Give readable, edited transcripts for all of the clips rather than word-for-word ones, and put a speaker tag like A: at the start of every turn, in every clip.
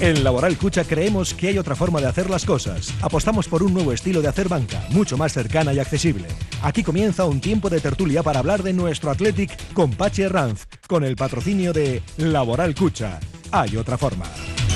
A: En Laboral Cucha creemos que hay otra forma de hacer las cosas. Apostamos por un nuevo estilo de hacer banca, mucho más cercana y accesible. Aquí comienza un tiempo de tertulia para hablar de nuestro Athletic con Pachi Herranz, con el patrocinio de Laboral Cucha. Hay otra forma.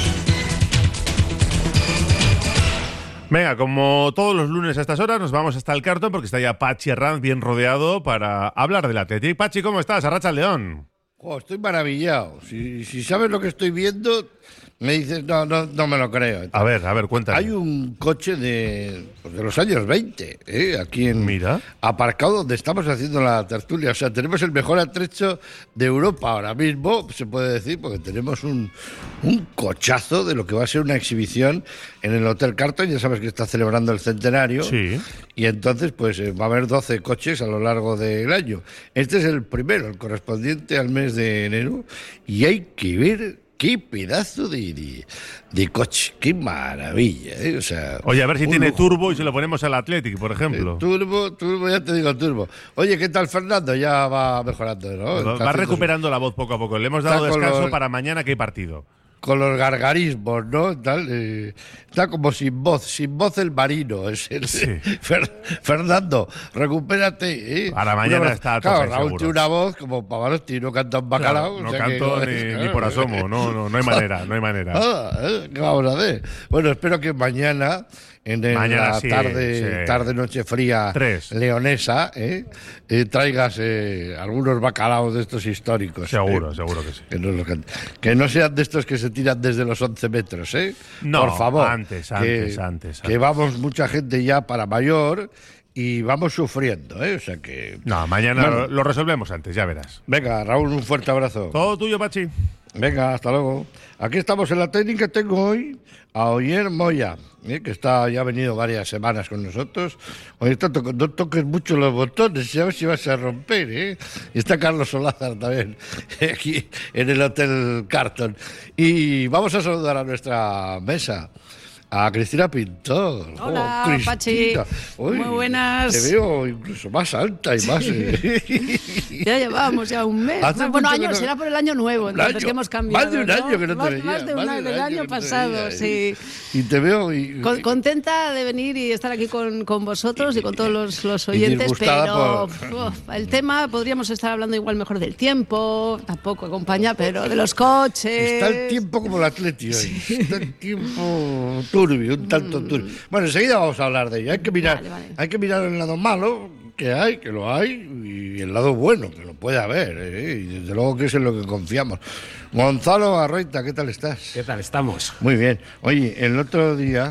B: Venga, como todos los lunes a estas horas, nos vamos hasta el Carton porque está ya Pachi Herranz bien rodeado para hablar del Athletic. Pachi, ¿cómo estás? Arracha el León.
C: Oh, estoy maravillado. Si sabes lo que estoy viendo, me dices, no me lo creo.
B: A ver, cuéntame.
C: Hay un coche de los años 20, aquí
B: Mira.
C: aparcado donde estamos haciendo la tertulia. O sea, tenemos el mejor atrecho de Europa ahora mismo, se puede decir, porque tenemos un cochazo de lo que va a ser una exhibición en el Hotel Carton. Ya sabes que está celebrando el centenario.
B: Sí.
C: Y entonces, pues va a haber 12 coches a lo largo del año. Este es el primero, el correspondiente al mes de enero. Y hay que ver qué pedazo de coche, qué maravilla, O sea,
B: oye, a ver si tiene
C: lujo.
B: turbo y se lo ponemos al Athletic, por ejemplo.
C: Turbo, ya te digo turbo. Oye, ¿qué tal Fernando? Ya va mejorando, ¿no?
B: Va recuperando la voz poco a poco. Le hemos dado descanso para mañana que hay partido.
C: Con los gargarismos, ¿no? Tal, está como sin voz el marino. Sí. Fernando, recupérate.
B: Para mañana está todo.
C: Claro, Raúl tiene una voz como Pavarotti, no canta un bacalao.
B: Claro, no canto ni por asomo, no hay manera.
C: ¿Qué vamos a hacer? Bueno, espero que mañana, la tarde noche fría
B: 3.
C: leonesa, traigas algunos bacalaos de estos históricos.
B: Seguro que sí.
C: Que no sean de estos que se tiran desde los 11 metros,
B: No,
C: por favor.
B: Antes.
C: Que vamos mucha gente ya para mayor y vamos sufriendo, O sea que...
B: No, mañana lo resolvemos antes, ya verás.
C: Venga, Raúl, un fuerte abrazo.
B: Todo tuyo, Pachi.
C: Venga, hasta luego. Aquí estamos en la técnica. Tengo hoy a Oyer Moya, que ya ha venido varias semamas con nosotros. Oye, no toques mucho los botones, a ver si vas a romper, Y está Carlos Solázar también, aquí en el Hotel Carton. Y vamos a saludar a nuestra mesa. A Cristina Pintor.
D: Hola,
C: Cristina.
D: Pachi. Muy buenas.
C: Te veo incluso más alta y más...
D: Ya llevábamos un mes. Bueno, años, será por el año nuevo, entonces que hemos cambiado.
C: Más de un año que no te veía.
D: Más de un año, el año pasado, sí.
C: Y te veo...
D: Contenta de venir y estar aquí con vosotros y con todos los oyentes, pero el tema, podríamos estar hablando igual mejor del tiempo, tampoco acompaña, pero de los coches...
C: Está el tiempo como el Atleti hoy. Sí. Está el tiempo... turbio, un tanto turbio. Bueno, enseguida vamos a hablar de ello. Hay que mirar el lado malo, que lo hay, y el lado bueno, que lo puede haber, y desde luego que es en lo que confiamos. Gonzalo Arroita, ¿qué tal estás?
E: ¿Qué tal estamos?
C: Muy bien. Oye, el otro día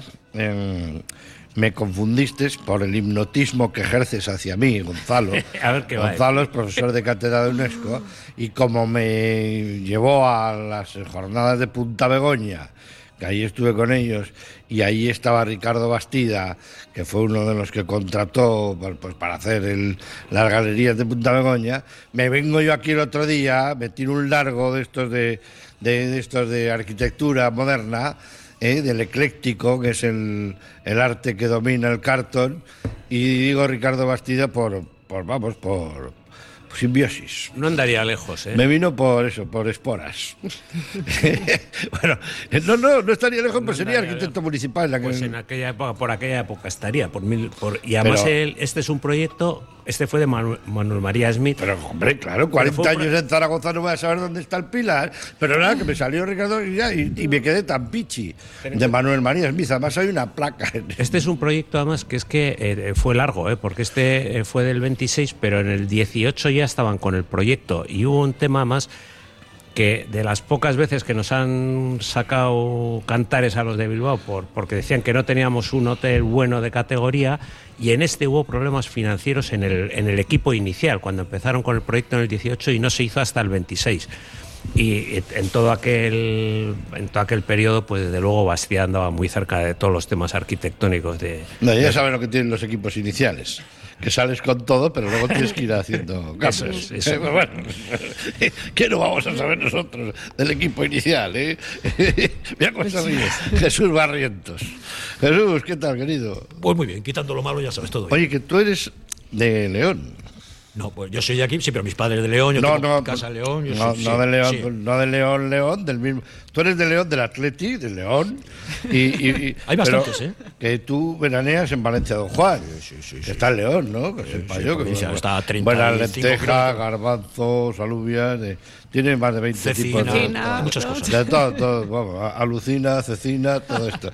C: me confundiste por el hipnotismo que ejerces hacia mí, Gonzalo.
E: A ver qué va.
C: Gonzalo es profesor de cátedra de UNESCO y como me llevó a las jornadas de Punta Begoña, que ahí estuve con ellos, y ahí estaba Ricardo Bastida, que fue uno de los que contrató pues, para hacer las galerías de Punta Begoña. Me vengo yo aquí el otro día, me tiro un largo de estos de arquitectura moderna, del ecléctico, que es el arte que domina el Carton, y digo Ricardo Bastida por simbiosis.
E: No andaría lejos,
C: Me vino por esporas. Bueno, no estaría lejos, pues sería arquitecto municipal.
E: Pues en aquella época, por aquella época estaría. Y además este es un proyecto, este fue de Manuel María Smith.
C: Pero hombre, claro, 40 años en Zaragoza no voy a saber dónde está el Pilar, pero nada, que me salió Ricardo y me quedé tan pichi de Manuel María Smith. Además hay una placa.
E: Este es un proyecto además que es que fue largo, porque este fue del 26, pero en el 18 ya estaban con el proyecto y hubo un tema más que de las pocas veces que nos han sacado cantares a los de Bilbao porque decían que no teníamos un hotel bueno de categoría, y en este hubo problemas financieros en el equipo inicial cuando empezaron con el proyecto en el 18 y no se hizo hasta el 26. Y en todo aquel periodo, pues desde luego Bastida andaba muy cerca de todos los temas arquitectónicos
C: ya saben lo que tienen los equipos iniciales, que sales con todo, pero luego tienes que ir haciendo cambios.
E: Eso.
C: Bueno, ¿qué no vamos a saber nosotros del equipo inicial, Mira cómo se ríe Jesús Barrientos. Jesús, ¿qué tal, querido?
F: Pues muy bien, quitando lo malo ya sabes todo.
C: Oye, que tú eres de León.
F: No, pues yo soy de aquí, sí, pero mis padres de León, yo tengo casa León.
C: No de León, no de León, del mismo. Tú eres de León, del Atleti, de León. Y
F: hay bastantes, ¿eh?
C: Que tú veraneas en Valencia Don Juan. Sí. Que está en León, ¿no? Que sepa yo. Que
F: está a 30.
C: Buenas lentejas, garbanzos, alubias. Tiene más de 20
F: cecina,
C: tipos de
F: muchas cosas.
C: De todo, vamos, alucina, cecina, todo esto.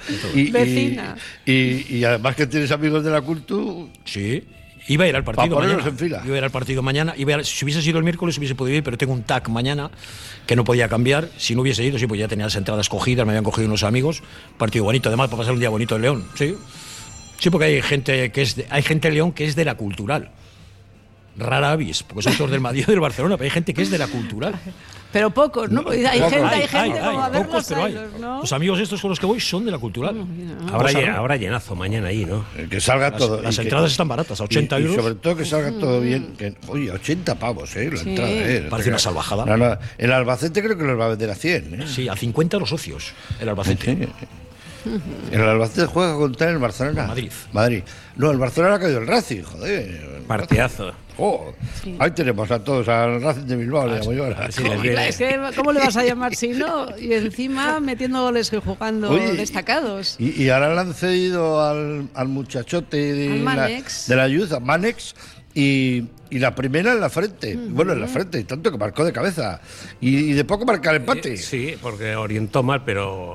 C: Y además que tienes amigos de la Cultu.
F: Sí. Iba a ir al partido mañana.
C: En fila.
F: Iba a ir al partido mañana. Si hubiese sido el miércoles hubiese podido ir, pero tengo un TAC mañana que no podía cambiar. Si no hubiese ido, sí, pues ya tenía las entradas cogidas, me habían cogido unos amigos. Partido bonito, además, para pasar un día bonito en León. Sí, porque hay gente en León que es de la Cultural. Rara avis, porque son todos del Madrid y del Barcelona, pero hay gente que es de la Cultural.
D: Pero pocos, ¿no? Hay gente como a ver
F: pocos, pero hay. ¿No? Los amigos estos con los que voy son de la Cultural.
E: Habrá llenazo mañana ahí, ¿no?
C: Que salga todo.
F: Las entradas están baratas, a 80 euros.
C: Y sobre todo que salga todo bien. Oye, 80 pavos, la entrada.
F: Parece una salvajada.
C: No, el Albacete creo que los va a vender a 100,
F: Sí, a 50 los socios, el Albacete.
C: Sí. El Albacete juega contra el Barcelona.
F: Madrid.
C: No, el Barcelona ha caído el Racing, joder.
E: Partidazo.
C: Sí. Ahí tenemos a todos, al Racing de Bilbao, le llamo yo ahora.
D: Sí, es que, ¿cómo le vas a llamar si no? Y encima metiendo goles y jugando destacados.
C: Y ahora le han cedido al muchachote de la Youth, a Manex, y la primera en la frente. Bueno, en la frente, y tanto que marcó de cabeza. Y de poco marcar el empate.
E: Sí, porque orientó mal, pero...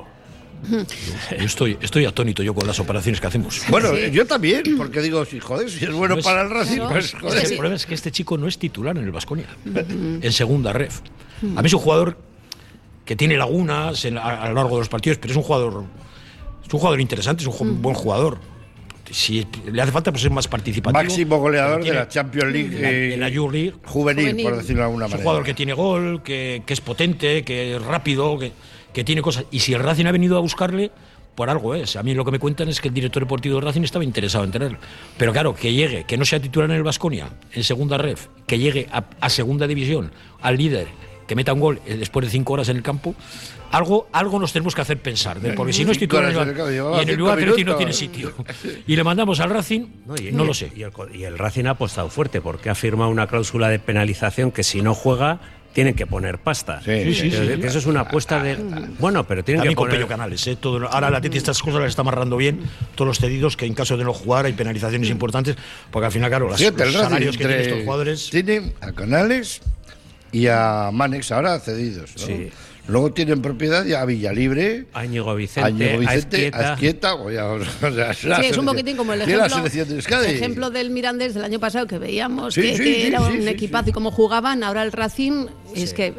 F: Yo estoy atónito yo con las operaciones que hacemos.
C: Bueno, yo también, porque digo, si es bueno para el Racing, pues joder.
F: El problema es que este chico no es titular en el Baskonia, en segunda ref. A mí es un jugador que tiene lagunas a lo largo de los partidos, pero es un jugador interesante, es un buen jugador. Si le hace falta, pues es más participativo.
C: Máximo goleador de la Champions League,
F: en la Youth
C: juvenil, por decirlo de alguna manera.
F: Es un jugador que tiene gol, que es potente, que es rápido, que tiene cosas. Y si el Racing ha venido a buscarle, por algo es. A mí lo que me cuentan es que el director deportivo del Racing estaba interesado en tenerlo. Pero claro, que llegue, que no sea titular en el Baskonia, en segunda ref, que llegue a segunda división, al líder, que meta un gol después de 5 horas en el campo, algo nos tenemos que hacer pensar. Porque si no es titular y en el lugar Atleti no tiene sitio. Y le mandamos al Racing, no lo sé.
E: Y el Racing ha apostado fuerte porque ha firmado una cláusula de penalización que si no juega tienen que poner pasta.
C: Sí.
E: Eso es una apuesta de... Bueno, pero tienen que poner...
F: Pello Canales, ahora la Atleti estas cosas las está amarrando bien, todos los cedidos, que en caso de no jugar hay penalizaciones importantes, porque al final, claro, los salarios que tienen estos jugadores...
C: Tienen a Canales y a Manex ahora cedidos, ¿no?
E: Sí.
C: Luego tienen propiedad ya a Villalibre,
E: a Íñigo Vicente,
C: a Azquieta.
D: Sí, es un poquitín como el ejemplo del Mirandés del año pasado, que veíamos que era un equipazo y cómo jugaban. Ahora el Racing es que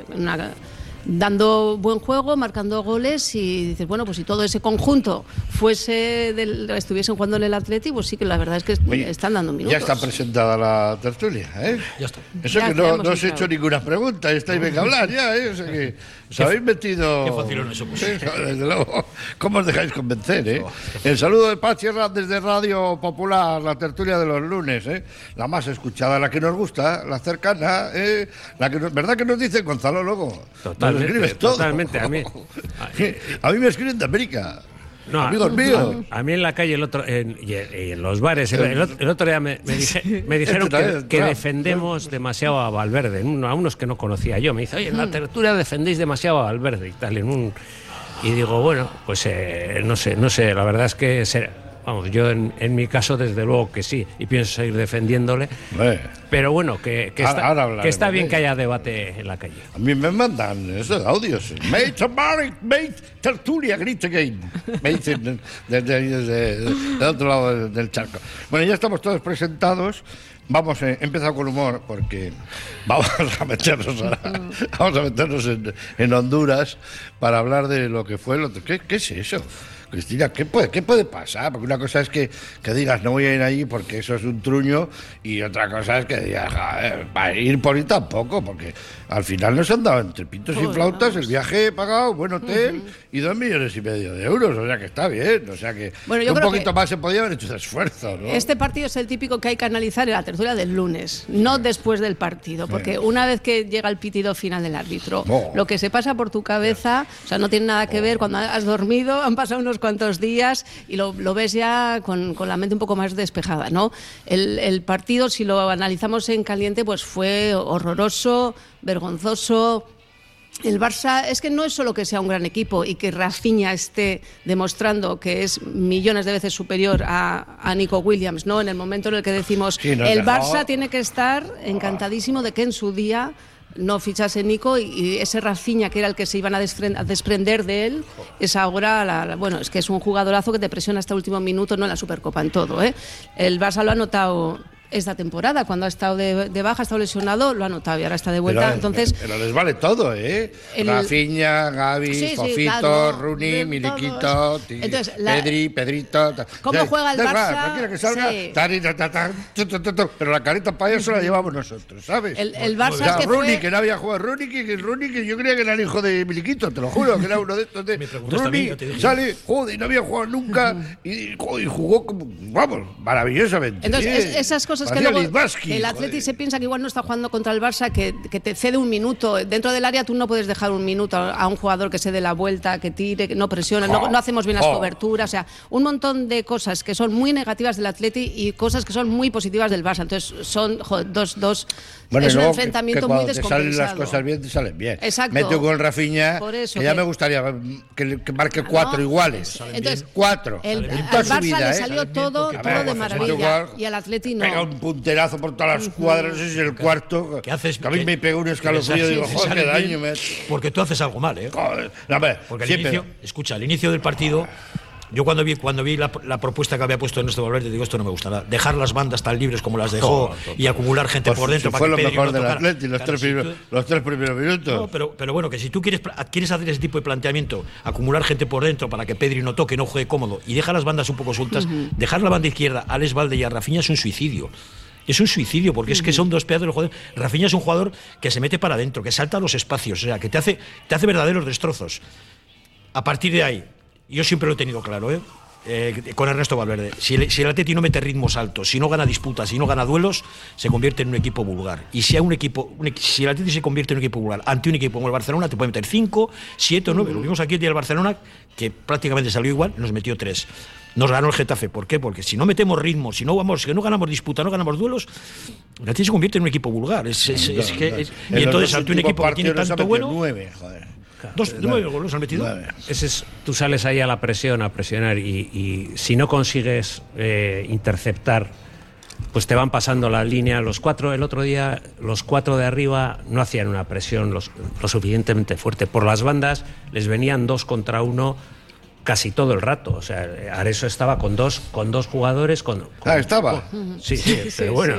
D: dando buen juego, marcando goles, y dices, bueno, pues si todo ese conjunto estuviesen jugando en el Atleti, pues sí que la verdad es que están dando minutos.
C: Ya está presentada la tertulia, ¿eh?
F: Ya está.
C: Eso ya que no os he hecho ninguna pregunta, estáis venga a hablar ya, ¿eh? O sea que os habéis metido...
F: Qué facilones somos.
C: Desde luego, ¿cómo os dejáis convencer, eh? El saludo de Pachi Herranz desde Radio Popular, la tertulia de los lunes, ¿eh? La más escuchada, la que nos gusta, la cercana, la que ¿verdad que nos dice Gonzalo Logo?
E: Totalmente, a mí.
C: A mí me escriben de América.
E: No,
C: amigos míos.
E: A mí en la calle y en los bares el otro día me dijeron que defendemos demasiado a Valverde, a unos que no conocía yo. Me dice, oye, en la tertulia defendéis demasiado a Valverde y tal. Y digo, bueno, pues no sé, la verdad es que vamos, yo en mi caso desde luego que sí, y pienso seguir defendiéndole. Pero bueno, que está bien que haya debate en la calle.
C: A mí me mandan esos audios. Mate, tertulia, grita again. Me dicen desde otro lado del charco. Bueno, ya estamos todos presentados. Vamos, he empezado con humor porque vamos a meternos en Honduras para hablar de lo que fue el otro. ¿Qué es eso? Cristina, ¿qué puede pasar? Porque una cosa es que digas no voy a ir allí porque eso es un truño, y otra cosa es que digas para ir por ir tampoco, porque al final nos han dado entre pitos y flautas el viaje pagado, buen hotel y 2,5 millones de euros, o sea que está bien, o sea que un poquito más se podía haber hecho de esfuerzo, ¿no?
D: Este partido es el típico que hay que analizar en la tertulia del lunes, no después del partido, porque una vez que llega el pitido final del árbitro, lo que se pasa por tu cabeza, o sea, no tiene nada que ver cuando has dormido, han pasado unos cuantos días y lo ves ya con la mente un poco más despejada, ¿no? El partido, si lo analizamos en caliente, pues fue horroroso, vergonzoso. El Barça es que no es solo que sea un gran equipo y que Rafinha esté demostrando que es millones de veces superior a Nico Williams, ¿no? En el momento en el que decimos el Barça tiene que estar encantadísimo de que en su día no fichase Nico y ese Rafinha que era el que se iban a desprender de él es ahora bueno, es que es un jugadorazo que te presiona hasta el último minuto, no en la Supercopa, en todo, ¿eh? El Barça lo ha notado esta temporada, cuando ha estado de baja, ha estado lesionado, lo ha notado y ahora está de vuelta.
C: Pero les vale todo, ¿eh? Rafinha, Gavi, Fofito, claro, Rooney, Miliquito, Pedrito.
D: ¿Cómo juega el Barça?
C: Cualquiera que salga, pero la careta payaso la llevamos nosotros, ¿sabes?
D: El Barça es que
C: Rooney, que no había jugado, Rooney, que yo creía que era el hijo de Miliquito, te lo juro, que era uno de estos de Rooney, sale, joder, y no había jugado nunca, y jugó como, vamos, maravillosamente.
D: Entonces, esas cosas que luego el Atleti se piensa que igual no está jugando contra el Barça, que te cede un minuto. Dentro del área tú no puedes dejar un minuto a un jugador que se dé la vuelta, que tire, que no presione, no hacemos bien las coberturas. O sea, un montón de cosas que son muy negativas del Atleti y cosas que son muy positivas del Barça. Entonces son dos
C: bueno,
D: es un enfrentamiento muy descompensado.
C: Te salen las cosas bien, te salen bien.
D: Exacto.
C: Mete con Rafinha, que ya me gustaría que marque 4 iguales.
D: Entonces,
C: 4.
D: Al Barça le salió todo de maravilla y al Atleti no.
C: Pega un punterazo por todas las cuadras, ese es el cuarto.
F: ¿Qué haces?
C: Que a mí me pegó un escalofrío y digo, joder, qué daño me ha hecho.
F: Porque tú haces algo mal, ¿eh?
C: Joder,
F: porque al inicio del partido, yo cuando vi la propuesta que había puesto Ernesto Valverde, digo, esto no me gustará. Dejar las bandas tan libres como las dejó y acumular gente por dentro.
C: Fue lo mejor del Atleti, los tres primeros minutos.
F: No, pero bueno, que si tú quieres hacer ese tipo de planteamiento, acumular gente por dentro para que Pedri no toque, no juegue cómodo y deja las bandas un poco sueltas, dejar la banda izquierda a Alex Valde y a Rafinha es un suicidio. Es un suicidio, porque es que son dos pedazos de jugadores. Rafinha es un jugador que se mete para adentro, que salta a los espacios, o sea, que te hace verdaderos destrozos. A partir de ahí, yo siempre lo he tenido claro, con Ernesto Valverde. Si el Atleti no mete ritmos altos, si no gana disputas, si no gana duelos, se convierte en un equipo vulgar. Y si el Atleti se convierte en un equipo vulgar ante un equipo como el Barcelona, te puede meter 5, 7 o 9. Lo vimos aquí el día del Barcelona, que prácticamente salió igual, nos metió 3. Nos ganó el Getafe. ¿Por qué? Porque si no metemos ritmo, si no ganamos disputa, no ganamos duelos, el Atleti se convierte en un equipo vulgar. Y entonces ante un equipo que tiene tanto bueno...
C: 9, joder.
F: 9 goles han metido.
E: Tú sales ahí a presionar y si no consigues interceptar, pues te van pasando la línea. Los 4 el otro día, los 4 de arriba no hacían una presión lo suficientemente fuerte. Por las bandas les venían 2 contra 1 casi todo el rato. O sea, Areso estaba con dos jugadores.
C: Estaba.
E: Sí, pero bueno.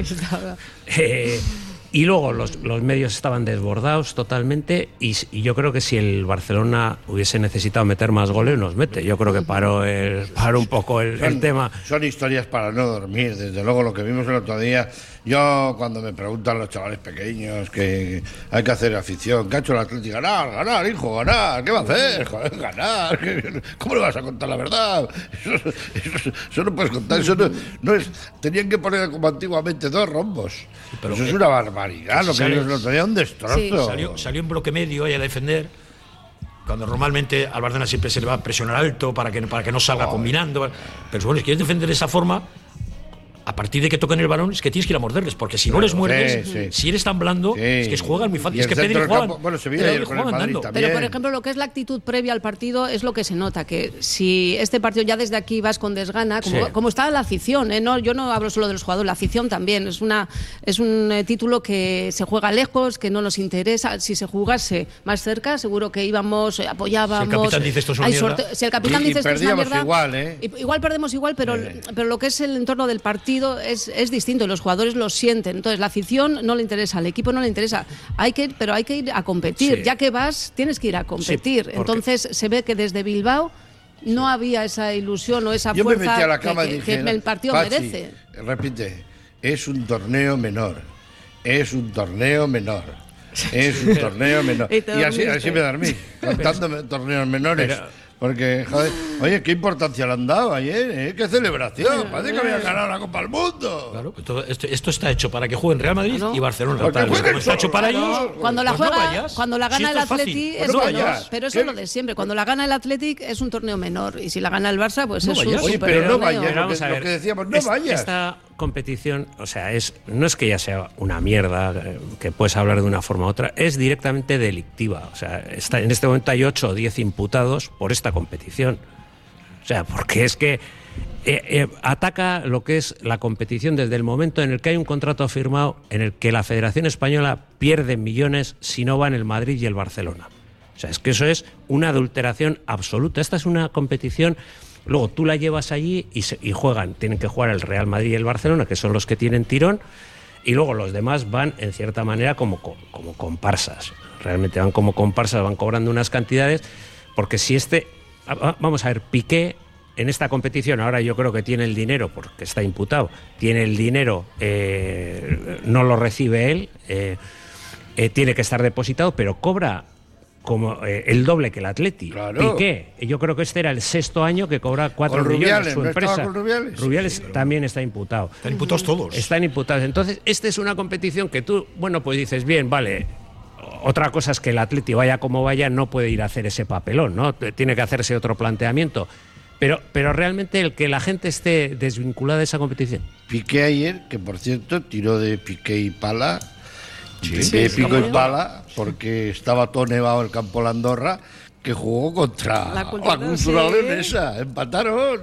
E: Y luego los medios estaban desbordados totalmente y yo creo que si el Barcelona hubiese necesitado meter más goles, nos mete. Yo creo que paró un poco el tema.
C: Son historias para no dormir. Desde luego, lo que vimos el otro día, yo cuando me preguntan los chavales pequeños que hay que hacer afición, ¿qué ha hecho el Atlético? Ganar, hijo, ganar. ¿Qué va a hacer? Joder, ganar. ¿Cómo le vas a contar la verdad? Eso no puedes contar. Eso no es. Tenían que poner como antiguamente 2 rombos. Pero eso es una barbaridad. Lo que nos tenía un destrozo.
F: Sí. Salió en bloque medio ahí a defender. Cuando normalmente al Barcelona siempre se le va a presionar alto para que no salga combinando. Pero bueno, si quieres defender de esa forma, a partir de que toquen el balón, es que tienes que ir a morderles, porque si no les muerdes, si eres tan blando, es que juegan muy fácil. Es que Pedri juega.
C: Bueno, se viene ayer con el Madrid también.
D: Pero, por ejemplo, lo que es la actitud previa al partido es lo que se nota, que si este partido ya desde aquí vas con desgana, como está la afición, no, yo no hablo solo de los jugadores, la afición también. Es un título que se juega lejos, que no nos interesa. Si se jugase más cerca, seguro que íbamos, apoyábamos.
F: Si el capitán dice esto es una mierda.
D: Si el capitán dice esto es una mierda.
C: Igual
D: perdemos igual, pero lo que es el entorno del partido es distinto y los jugadores lo sienten. Entonces la afición no le interesa, al equipo no le interesa, pero hay que ir a competir. Ya que vas, tienes que ir a competir. Entonces se ve que desde Bilbao no había esa ilusión o esa fuerza
C: me metí a la cama y dije,
D: que el partido merece.
C: Repite, es un torneo menor. Es un torneo menor. Y así me dormí, contándome torneos menores. Porque, joder, oye, qué importancia le han dado ayer, ¿eh? Qué celebración. Parece que había ganado la Copa del Mundo.
F: Claro, esto está hecho para que jueguen Real Madrid y Barcelona.
C: Porque
F: Como
C: jueguen
F: está hecho para
C: solo,
F: ellos,
D: Cuando la
F: pues
D: juega,
F: no vayas.
D: cuando la gana
F: Si
D: el
F: esto es
D: Atleti,
F: fácil,
D: es
C: no
D: menor.
C: vayas.
D: Pero eso
C: ¿Qué?
D: es lo de siempre. Cuando la gana el Athletic es un torneo menor. Y si la gana el Barça, pues
F: No
D: es un
F: vayas.
C: Oye,
D: super
C: pero no
D: torneo.
C: vayas,
E: Pero vamos a
C: lo
E: ver,
C: que decíamos, no vayas.
E: Esta competición, o sea, no es que ya sea una mierda, que puedes hablar de una forma u otra, es directamente delictiva. O sea, en este momento hay 8 o 10 imputados por esta competición. O sea, porque es que ataca lo que es la competición desde el momento en el que hay un contrato firmado en el que la Federación Española pierde millones si no van el Madrid y el Barcelona. O sea, es que eso es una adulteración absoluta. Esta es una competición, luego tú la llevas allí y juegan, tienen que jugar el Real Madrid y el Barcelona, que son los que tienen tirón, y luego los demás van, en cierta manera, como comparsas. Realmente van como comparsas, van cobrando unas cantidades, porque si vamos a ver, Piqué en esta competición ahora yo creo que tiene el dinero, porque está imputado, tiene el dinero, no lo recibe él, tiene que estar depositado, pero cobra como el doble que el Atleti.
C: Claro.
E: Piqué, yo creo que este era el 6º año que cobra 4 millones
C: Rubiales,
E: su
C: ¿no
E: empresa.
C: estaba con Rubiales?
E: Rubiales también está imputado.
F: Están imputados todos.
E: Están imputados. Entonces, esta es una competición que tú, bueno, pues dices, bien, vale. Otra cosa es que el Atleti, vaya como vaya, no puede ir a hacer ese papelón, ¿no? Tiene que hacerse otro planteamiento. Pero realmente el que la gente esté desvinculada de esa competición.
C: Piqué ayer, que por cierto tiró de piqué y pala, pico y pala, porque estaba todo nevado el campo de la Andorra, que jugó contra la Cultural Leonesa. Empataron.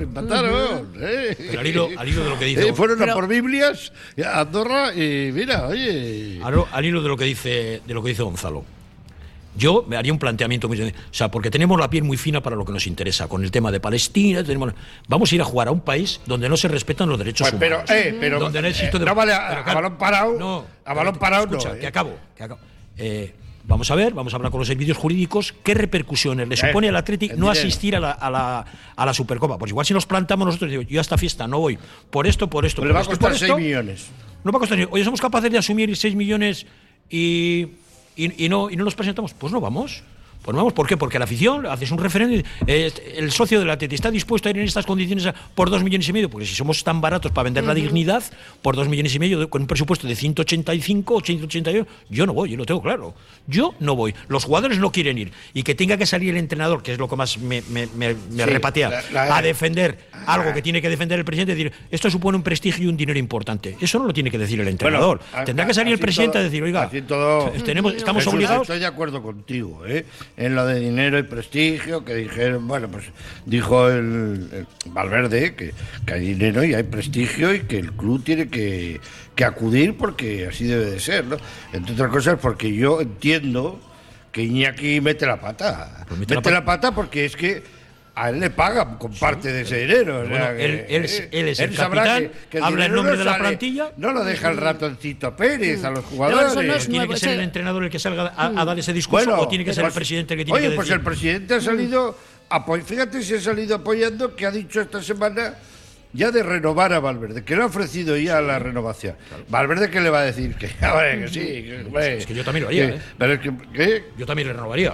F: Pero al hilo de lo que dice.
C: Fueron a por Biblias a Andorra y mira, oye.
F: Al hilo de lo que dice Gonzalo. Yo me haría un planteamiento muy sencillo. O sea, porque tenemos la piel muy fina para lo que nos interesa. Con el tema de Palestina, vamos a ir a jugar a un país donde no se respetan los derechos humanos.
C: Pero
F: donde no existe
C: no vale a balón parado.
F: No,
C: a balón parado
F: escucha,
C: no.
F: que acabo. Vamos a hablar con los servicios jurídicos qué repercusiones le supone al Athletic no asistir a la Supercopa. Pues igual si nos plantamos nosotros, digo, yo a esta fiesta no voy por esto.
C: Pues le va a costar 6 millones.
F: No va a costar. Oye, somos capaces de asumir 6 millones y no nos presentamos. Pues no vamos. Pues no vamos. ¿Por qué? Porque la afición, haces un referéndum, el socio del Atleti está dispuesto a ir en estas condiciones por 2,5 millones, porque si somos tan baratos para vender la dignidad, por 2,5 millones, con un presupuesto de 185 o 188, yo no voy, yo lo tengo claro. Yo no voy. Los jugadores no quieren ir. Y que tenga que salir el entrenador, que es lo que más me repatea, a defender algo que tiene que defender el presidente, decir, esto supone un prestigio y un dinero importante. Eso no lo tiene que decir el entrenador. Tendrá que salir el presidente a decir, oiga, estamos
C: Jesús,
F: obligados.
C: Estoy de acuerdo contigo, en lo de dinero y prestigio, que dijeron, bueno, pues dijo el Valverde que hay dinero y hay prestigio y que el club tiene que acudir porque así debe de ser, ¿no? Entre otras cosas porque yo entiendo que Iñaki mete la pata.
F: Pues
C: mete la pata porque es que a él le pagan con parte de ese dinero.
F: Bueno,
C: o sea,
F: él es el
C: sabrá
F: capitán,
C: que el
F: habla en
C: dinero
F: nombre
C: no
F: de la
C: sale,
F: plantilla.
C: No lo deja el ratoncito Pérez a los
D: No,
C: jugadores.
D: eso no es
F: ¿Tiene
D: nuevo,
F: que ser el entrenador el que salga a dar ese discurso o tiene que ser el presidente el que tiene que decir?
C: Oye, pues el presidente ha salido, fíjate si ha salido apoyando, que ha dicho esta semana ya de renovar a Valverde, que le ha ofrecido ya la renovación. Claro. Valverde, ¿qué le va a decir? Que sí.
F: Es que yo también lo haría,
C: Pero es que, ¿qué?
F: Yo también le renovaría.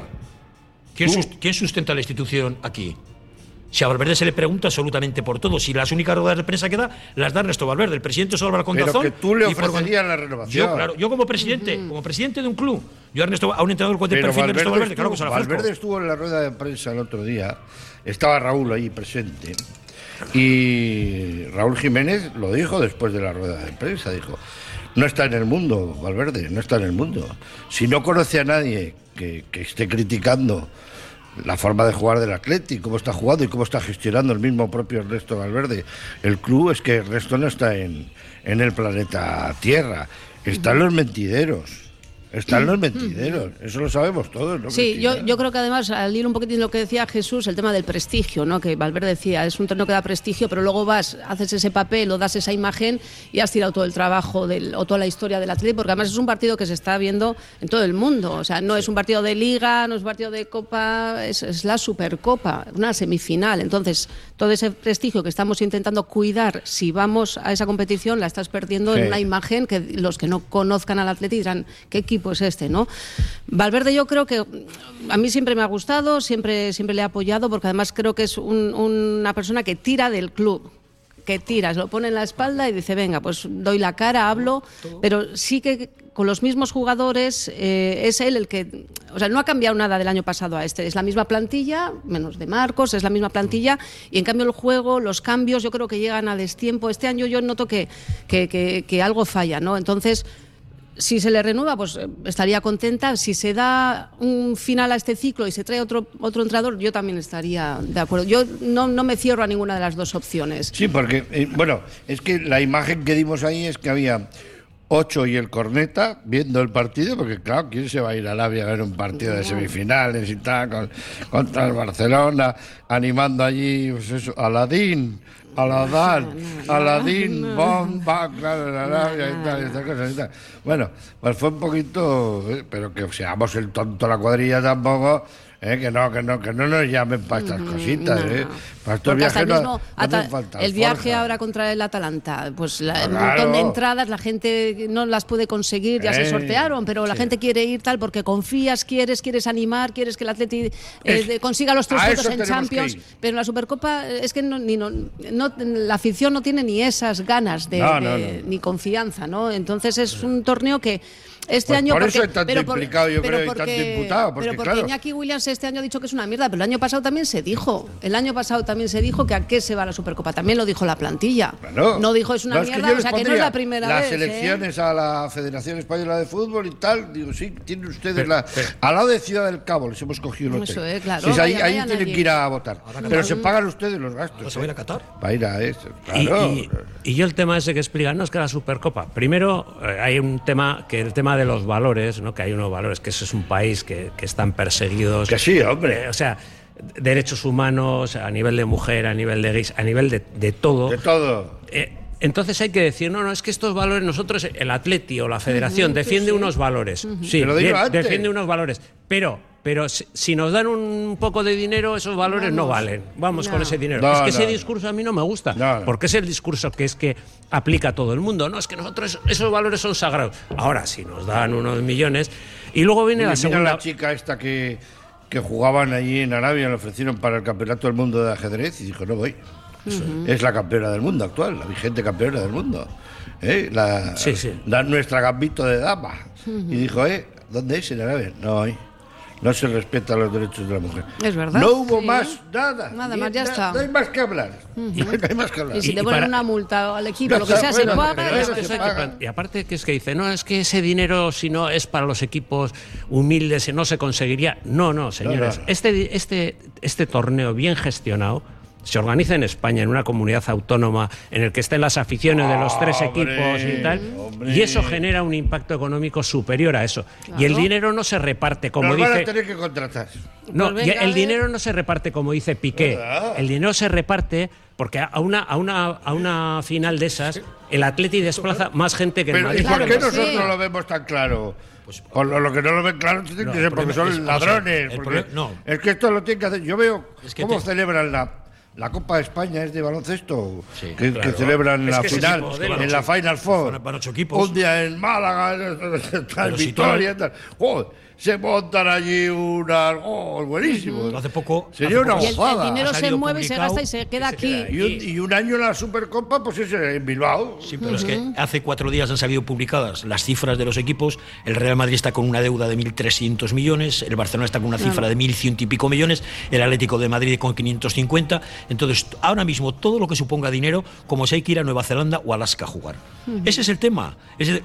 F: ¿Quién sustenta la institución aquí? Si a Valverde se le pregunta absolutamente por todo, si las únicas ruedas de prensa que da, las da Ernesto Valverde. El presidente solo habla con Dazón.
C: Pero que tú le ofrecerías la renovación.
F: Yo como presidente de un club, yo a un entrenador con el perfil de Ernesto Valverde, claro que se la ofrezco.
C: Valverde estuvo en la rueda de prensa el otro día, estaba Raúl ahí presente, y Raúl Jiménez lo dijo después de la rueda de prensa, dijo, no está en el mundo, Valverde, no está en el mundo. Si no conoce a nadie que esté criticando la forma de jugar del Atleti, cómo está jugando y cómo está gestionando el mismo propio Ernesto Valverde el club, es que Ernesto no está en el planeta Tierra, están los mentideros. Están los mentideros, eso lo sabemos todos, ¿no?
D: Sí, yo creo que además, al ir un poquitín lo que decía Jesús, el tema del prestigio, ¿no? Que Valverde decía, es un torneo que da prestigio, pero luego haces ese papel o das esa imagen y has tirado todo el trabajo o toda la historia del Atleti, porque además es un partido que se está viendo en todo el mundo, o sea, no es un partido de Liga, no es un partido de Copa, es la Supercopa, una semifinal, entonces todo ese prestigio que estamos intentando cuidar, si vamos a esa competición, la estás perdiendo en una imagen que los que no conozcan al Atleti dirán, ¿qué equipo equipo es este, ¿no? Valverde yo creo que a mí siempre me ha gustado, siempre le he apoyado, porque además creo que es una persona que tira del club. Que tiras, lo pone en la espalda y dice, venga, pues doy la cara, hablo, pero sí que con los mismos jugadores es él el que... O sea, no ha cambiado nada del año pasado a este, es la misma plantilla, menos de Marcos, es la misma plantilla, y en cambio el juego, los cambios, yo creo que llegan a destiempo. Este año yo noto que algo falla, ¿no? Entonces... Si se le renueva, pues estaría contenta. Si se da un final a este ciclo y se trae otro entrenador, yo también estaría de acuerdo. Yo no me cierro a ninguna de las dos opciones.
C: Sí, porque, bueno, es que la imagen que dimos ahí es que había 8 y el corneta viendo el partido, porque claro, ¿quién se va a ir a Arabia a ver un partido de semifinales y tal, contra el Barcelona, animando allí, pues eso, Aladín, bomba, claro, y tal, estas cosas y tal. Bueno, pues fue un poquito, pero que seamos el tonto la cuadrilla tampoco, que no nos llamen para estas cositas, para estos viajes no hacen falta.
D: El viaje ahora contra el Atalanta, pues un montón de entradas, la gente no las puede conseguir, ya se sortearon, pero la gente quiere ir tal porque confías, quieres animar, quieres que el Atleti consiga los 3 puntos en Champions, pero en la Supercopa es que la afición no tiene ni esas ganas ni confianza, ¿no? Entonces es un torneo que este año
C: por eso es tanto implicado, yo creo, y tanto imputado.
D: Pero porque Iñaki Williams este año ha dicho que es una mierda, pero el año pasado también se dijo. Que a qué se va la Supercopa. También lo dijo la plantilla.
C: Bueno,
D: no dijo es una mierda, o sea que no es la primera vez.
C: Las elecciones a la Federación Española de Fútbol y tal, digo, sí, tienen ustedes al lado de Ciudad del Cabo, les hemos cogido un hotel.
D: Eso es, claro.
C: Sí, ahí tienen que ir a votar. Pero se pagan ustedes los gastos.
F: ¿Se va a ir a Qatar?
C: Para ir a eso, claro.
E: Y yo el tema ese que explican, no es que la Supercopa. Primero, hay un tema, que el tema de los valores, ¿no? Que hay unos valores, que ese es un país que están perseguidos.
C: Que sí, hombre.
E: O sea, derechos humanos, a nivel de mujer, a nivel de gays, a nivel de todo.
C: De todo.
E: Entonces hay que decir, no, es que estos valores, nosotros, el Atleti o la Federación defiende unos valores. Sí, bien, defiende unos valores, pero si nos dan un poco de dinero, esos valores no valen. Vamos con ese dinero. Es que ese discurso a mí no me gusta, porque es el discurso que aplica a todo el mundo. No, es que nosotros esos valores son sagrados. Ahora, si nos dan unos millones, y luego viene la segunda...
C: la chica esta que jugaban allí en Arabia, le ofrecieron para el Campeonato del Mundo de ajedrez y dijo, no voy. Es la campeona del mundo actual, la vigente campeona del mundo. Nuestra Gambito de dama. Y dijo, ¿dónde es? En Arabia. No hay. No se respetan los derechos de la mujer.
D: Es verdad.
C: No hubo más nada.
D: Nada más, ya está.
C: No hay más que hablar. No hay más que hablar.
D: Y si te ponen una multa al equipo, lo que sea, se paga.
E: Y aparte que dice, no, es que ese dinero, si no es para los equipos humildes, no se conseguiría. No, señores. No. Este torneo bien gestionado se organiza en España, en una comunidad autónoma, en el que estén las aficiones de los 3 equipos y tal, y eso genera un impacto económico superior a eso. Claro. Y el dinero no se reparte como dice...
C: van a tener que contratar.
E: No, pues el dinero no se reparte como dice Piqué. ¿Verdad? El dinero se reparte porque a una final de esas el Atleti desplaza más gente que el Madrid.
C: ¿Y por qué nosotros lo vemos tan claro? Pues, por lo que no lo ven claro tiene que ser porque son ladrones. Es que esto lo tienen que hacer. Yo veo cómo celebran la Copa de España, es de baloncesto, que celebran la final, en la Final Four.
F: Van 8 equipos.
C: Un día en Málaga, en Vitoria y tal. Se montan allí unas... buenísimo.
F: Hace poco...
C: Sería una gozada.
D: El dinero se mueve y se gasta y se queda aquí.
C: Y un año la Supercopa, pues es en Bilbao.
F: Sí, pero es que hace 4 días han salido publicadas las cifras de los equipos. El Real Madrid está con una deuda de 1.300 millones, el Barcelona está con una cifra de 1.100 y pico millones, el Atlético de Madrid con 550. Entonces, ahora mismo, todo lo que suponga dinero, como si hay que ir a Nueva Zelanda o Alaska a jugar. Ese es el tema.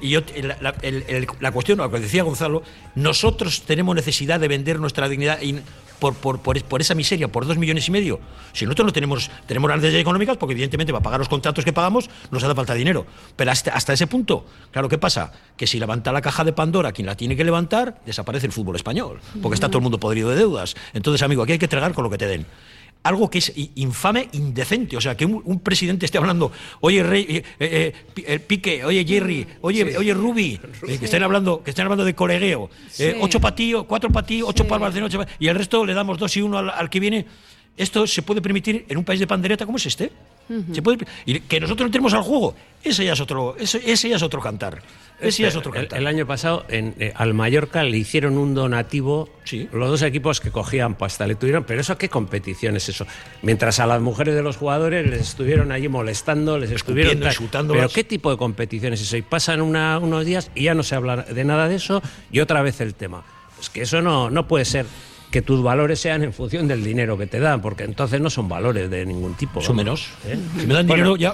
F: La cuestión, lo que decía Gonzalo, nosotros tenemos necesidad de vender nuestra dignidad por esa miseria, por 2,5 millones. Si nosotros no tenemos ganancias económicas, porque evidentemente para pagar los contratos que pagamos nos hace falta dinero. Pero hasta ese punto, claro, ¿qué pasa? Que si levanta la caja de Pandora quien la tiene que levantar, desaparece el fútbol español, porque está todo el mundo podrido de deudas. Entonces, amigo, aquí hay que tragar con lo que te den. Algo que es infame, indecente. O sea, que un presidente esté hablando, oye, Piqué, oye, Jerry, oye, Rubi, que estén hablando de colegueo. 8 para ti, 4 para ti, 8 para el Barcelona, 8 y el resto le damos 2 y 1 al que viene. ¿Esto se puede permitir en un país de pandereta como es este? Se puede, y que nosotros entremos al juego, ese ya es otro cantar.
E: El año pasado al Mallorca le hicieron un donativo,
F: sí,
E: los dos equipos que cogían pasta le tuvieron, pero eso ¿qué competición es eso? Mientras a las mujeres de los jugadores les estuvieron allí molestando, les estuvieron pero ¿qué tipo de competición es eso? Y pasan unos días y ya no se habla de nada de eso y otra vez el tema. Es que eso no puede ser, que tus valores sean en función del dinero que te dan, porque entonces no son valores de ningún tipo.
F: Son menos. Si me dan dinero ya.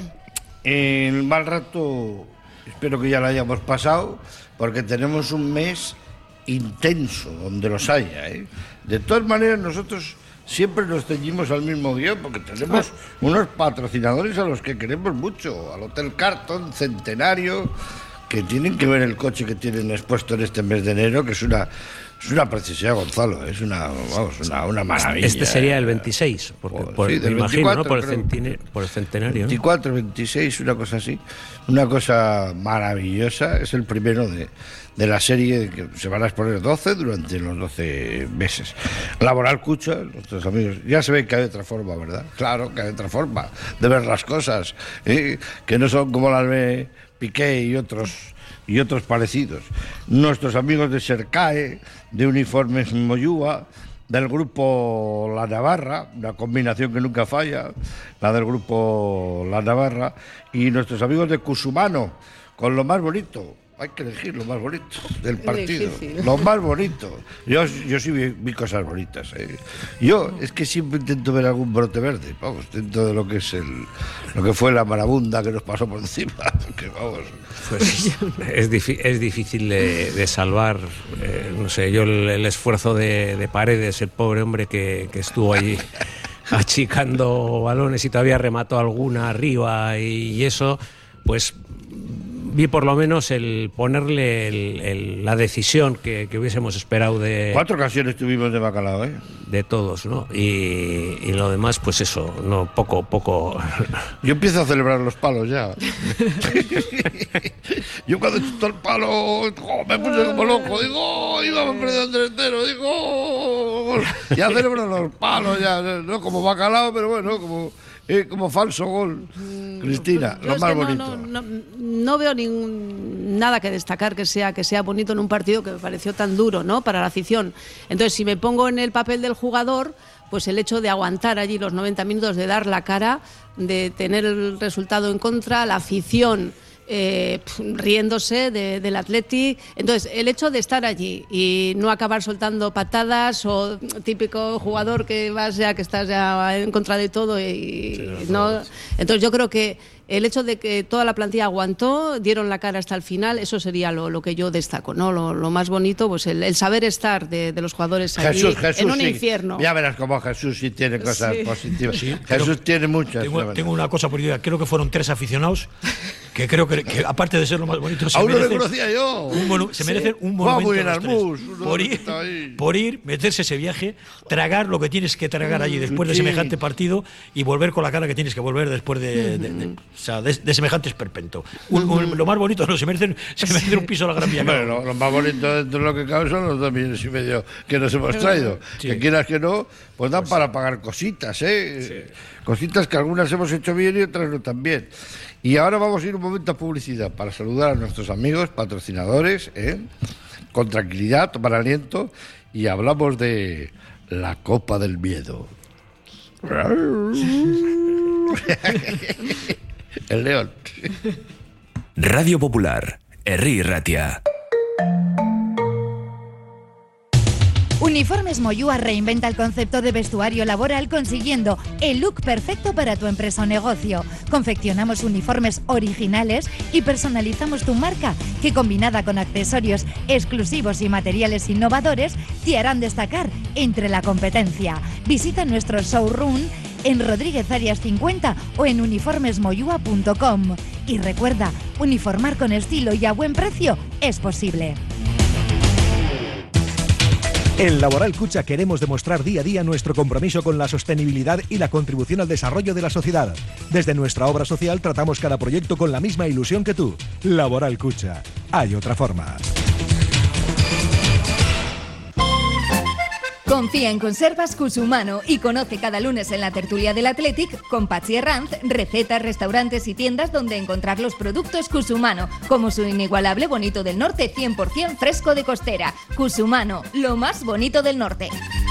C: El mal rato espero que ya lo hayamos pasado, porque tenemos un mes intenso, donde los haya, ¿eh? De todas maneras, nosotros siempre nos ceñimos al mismo guión, porque tenemos unos patrocinadores a los que queremos mucho, al Hotel Carton, Centenario, que tienen que ver el coche que tienen expuesto en este mes de enero, que es una preciosidad, Gonzalo, es una maravilla.
E: Este sería el 26, porque me imagino, 24, ¿no? Por el centenario.
C: 24, 26, una cosa así. Una cosa maravillosa. Es el primero de la serie, que se van a exponer 12 durante los 12 meses. Laboral Cucha, nuestros amigos, ya se ve que hay otra forma, ¿verdad? Claro que hay otra forma de ver las cosas, que no son como las ve Piqué y otros parecidos. Nuestros amigos de Sercae, de Uniformes Moyúa, del grupo La Navarra, una combinación que nunca falla, la del grupo La Navarra, y nuestros amigos de Cusumano, con lo más bonito. Hay que elegir lo más bonito del partido. Lo más bonito. Yo sí vi cosas bonitas. Yo es que siempre intento ver algún brote verde, vamos, dentro de lo que es lo que fue la marabunda que nos pasó por encima. Porque, vamos.
E: Pues es difícil de salvar, no sé, yo el esfuerzo de Paredes, el pobre hombre que estuvo allí achicando balones y todavía remató alguna arriba y eso, pues vi por lo menos el ponerle la decisión que hubiésemos esperado de...
C: 4 ocasiones tuvimos de Bacalao,
E: de todos, ¿no? Y lo demás, pues eso, no poco...
C: Yo empiezo a celebrar los palos ya. Yo cuando chutó el palo, me puse como loco, digo, íbamos perdiendo 3-0, digo, ya celebro los palos, ya, no como Bacalao, pero bueno, como falso gol. Cristina, lo más bonito.
D: No veo nada que destacar que sea bonito en un partido que me pareció tan duro, ¿no?, para la afición. Entonces, si me pongo en el papel del jugador, pues el hecho de aguantar allí los 90 minutos, de dar la cara, de tener el resultado en contra, la afición riéndose del Athletic. Entonces, el hecho de estar allí y no acabar soltando patadas, o típico jugador que estás ya en contra de todo entonces yo creo que el hecho de que toda la plantilla aguantó, dieron la cara hasta el final, eso sería lo que yo destaco, ¿no? Lo más bonito, pues el saber estar de los jugadores allí.
C: Jesús,
D: en un
C: sí.
D: infierno.
C: Ya verás cómo Jesús sí tiene cosas positivas. Sí, Jesús tiene muchas.
F: Tengo una cosa por idea. Creo que fueron 3 aficionados que creo que aparte de ser lo más bonito,
C: a uno le conocía yo.
F: Se merecen un monumento.
C: Muy bien, Armús,
F: por ir, meterse ese viaje, tragar lo que tienes que tragar allí después de semejante partido y volver con la cara que tienes que volver después de semejante esperpento. Lo más bonito, no se merecen un piso a la Gran Vía.
C: Bueno, lo más bonito dentro de lo que cabe son los 2,5 millones que nos hemos traído. Sí. Que quieras que no, pues dan para pagar cositas, Sí. Cositas que algunas hemos hecho bien y otras no tan bien. Y ahora vamos a ir un momento a publicidad para saludar a nuestros amigos patrocinadores, con tranquilidad, tomar aliento, y hablamos de la Copa del Miedo. El león.
G: Radio Popular, Herri Ratia.
H: Uniformes Moyúa reinventa el concepto de vestuario laboral consiguiendo el look perfecto para tu empresa o negocio. Confeccionamos uniformes originales y personalizamos tu marca, que combinada con accesorios exclusivos y materiales innovadores te harán destacar entre la competencia. Visita nuestro showroom en Rodríguez Arias 50 o en uniformesmoyua.com. Y recuerda, uniformar con estilo y a buen precio es posible.
A: En Laboral Cucha queremos demostrar día a día nuestro compromiso con la sostenibilidad y la contribución al desarrollo de la sociedad. Desde nuestra obra social tratamos cada proyecto con la misma ilusión que tú. Laboral Cucha. Hay otra forma.
I: Confía en Conservas Cusumano y conoce cada lunes en la tertulia del Athletic con Patxi Herranz recetas, restaurantes y tiendas donde encontrar los productos Cusumano, como su inigualable bonito del norte 100% fresco de costera. Cusumano, lo más bonito del norte.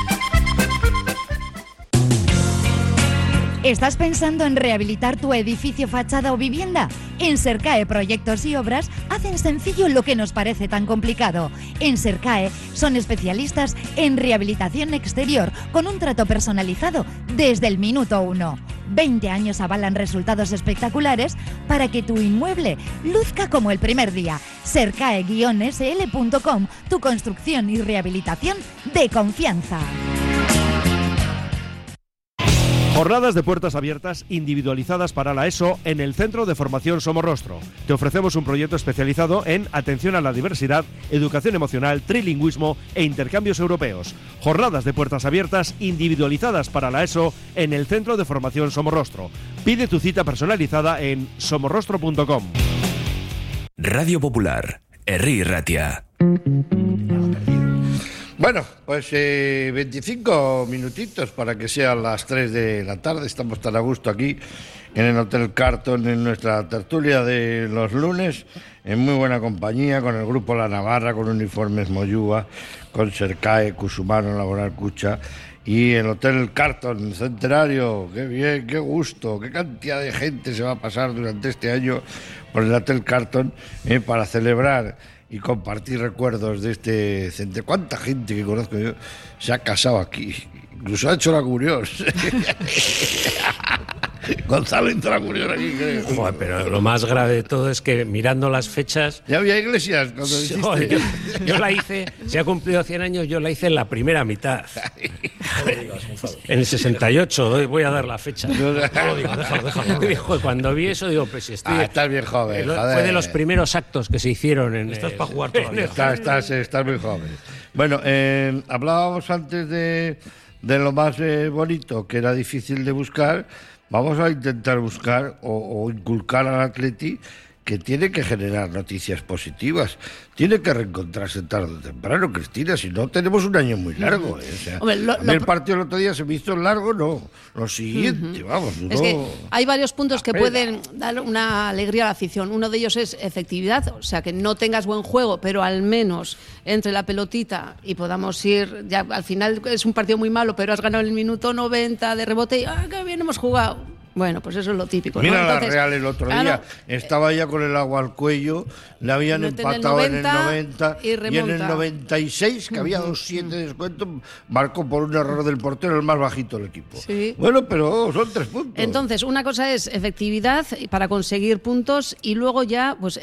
H: ¿Estás pensando en rehabilitar tu edificio, fachada o vivienda? En Sercae Proyectos y Obras hacen sencillo lo que nos parece tan complicado. En Sercae son especialistas en rehabilitación exterior con un trato personalizado desde el minuto 1. 20 años avalan resultados espectaculares para que tu inmueble luzca como el primer día. Sercae-sl.com, tu construcción y rehabilitación de confianza.
J: Jornadas de puertas abiertas individualizadas para la ESO en el Centro de Formación Somorrostro. Te ofrecemos un proyecto especializado en atención a la diversidad, educación emocional, trilingüismo e intercambios europeos. Jornadas de puertas abiertas individualizadas para la ESO en el Centro de Formación Somorrostro. Pide tu cita personalizada en somorrostro.com.
G: Radio Popular, Herri Ratia.
C: Bueno, pues 25 minutitos para que sean las 3 de la tarde. Estamos tan a gusto aquí en el Hotel Carton, en nuestra tertulia de los lunes, en muy buena compañía, con el Grupo La Navarra, con Uniformes Moyúa, con Sercae, Cusumano, Laboral Cucha y el Hotel Carton Centenario. Qué bien, qué gusto, qué cantidad de gente se va a pasar durante este año por el Hotel Carton para celebrar y compartir recuerdos de este centro. ¿Cuánta gente que conozco yo se ha casado aquí? Incluso ha hecho la Curiós. Gonzalo hizo la Curiós aquí, creo.
E: Joder, pero lo más grave de todo es que mirando las fechas...
C: ¿Ya había iglesias cuando hiciste?
E: Joder, yo la hice, se ha cumplido 100 años, yo la hice en la primera mitad. En el 68, voy a dar la fecha. No lo digo, déjalo. Cuando vi eso, digo, pues si estoy...
C: estás bien joven, joder.
E: Fue de los primeros actos que se hicieron en...
F: Estás para jugar todavía.
C: Estás muy joven. Bueno, hablábamos antes de lo más bonito, que era difícil de buscar. Vamos a intentar buscar o inculcar al Atleti que tiene que generar noticias positivas. Tiene que reencontrarse tarde o temprano, Cristina, si no tenemos un año muy largo. O sea, hombre, el partido el otro día se me hizo largo, no. Lo siguiente, vamos.
D: Es que hay varios puntos que pueden dar una alegría a la afición. Uno de ellos es efectividad, o sea, que no tengas buen juego, pero al menos entre la pelotita y podamos ir, ya al final es un partido muy malo, pero has ganado en el minuto 90 de rebote y qué bien hemos jugado. Bueno, pues eso es lo típico.
C: Mira,
D: ¿no? Entonces,
C: la Real el otro día estaba ya con el agua al cuello, le habían empatado en el 90 y en el 96, que había 2-7 de descuento, marcó por un error del portero el más bajito del equipo. Sí. Bueno, pero son 3 puntos.
D: Entonces, una cosa es efectividad para conseguir puntos y luego ya pues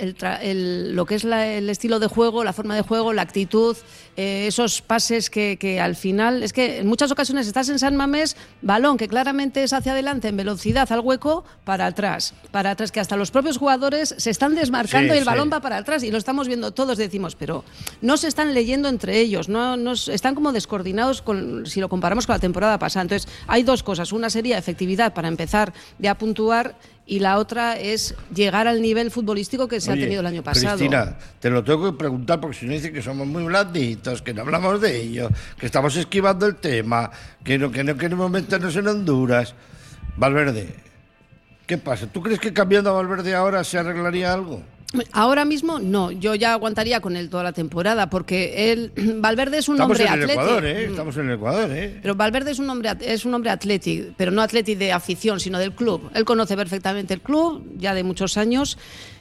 D: lo que es el estilo de juego, la forma de juego, la actitud, esos pases que al final, es que en muchas ocasiones estás en San Mamés, balón que claramente es hacia adelante en velocidad al hueco, para atrás, que hasta los propios jugadores se están desmarcando y el balón va para atrás y lo estamos viendo todos, decimos, pero no se están leyendo entre ellos, no están como descoordinados si lo comparamos con la temporada pasada. Entonces hay dos cosas, una sería efectividad para empezar ya a puntuar y la otra es llegar al nivel futbolístico que se ha tenido el año pasado.
C: Cristina, te lo tengo que preguntar porque si no dicen que somos muy blanditos, que no hablamos de ello, que estamos esquivando el tema, que no queremos meternos en Honduras. Valverde, ¿qué pasa? ¿Tú crees que cambiando a Valverde ahora se arreglaría algo?
D: Ahora mismo no, yo ya aguantaría con él toda la temporada porque Valverde es un hombre atlético.
C: Estamos en el Ecuador,
D: Pero Valverde es un hombre atlético, pero no atlético de afición, sino del club. Él conoce perfectamente el club, ya de muchos años.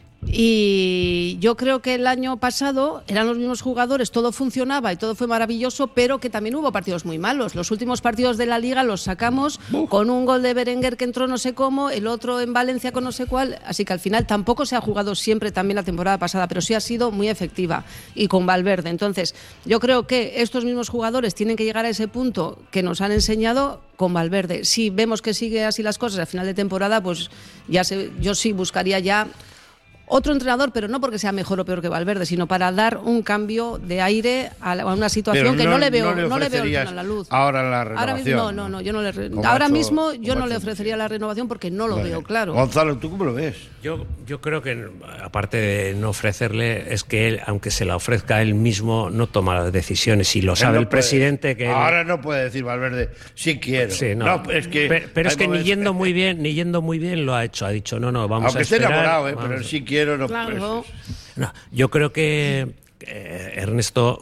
D: Y yo creo que el año pasado eran los mismos jugadores, todo funcionaba y todo fue maravilloso, pero que también hubo partidos muy malos. Los últimos partidos de la Liga los sacamos con un gol de Berenguer que entró no sé cómo, el otro en Valencia con no sé cuál, así que al final tampoco se ha jugado siempre también la temporada pasada, pero sí ha sido muy efectiva y con Valverde. Entonces yo creo que estos mismos jugadores tienen que llegar a ese punto que nos han enseñado con Valverde. Si vemos que sigue así las cosas al final de temporada, pues yo sí buscaría ya otro entrenador, pero no porque sea mejor o peor que Valverde, sino para dar un cambio de aire a una situación que no le veo a la luz.
C: Ahora la renovación.
D: Ahora mismo yo no le ofrecería la renovación porque no lo veo claro.
C: Gonzalo, ¿tú cómo lo ves?
E: Yo creo que, aparte de no ofrecerle, es que él, aunque se la ofrezca él mismo, no toma las decisiones. Y lo sabe el presidente que...
C: Ahora no puede decir Valverde, sí quiero.
E: Sí, no, pero es que ni yendo muy bien lo ha hecho. Ha dicho, no, vamos a esperar.
C: Aunque esté enamorado, pero sí quiero.
D: Claro.
E: No, yo creo que Ernesto,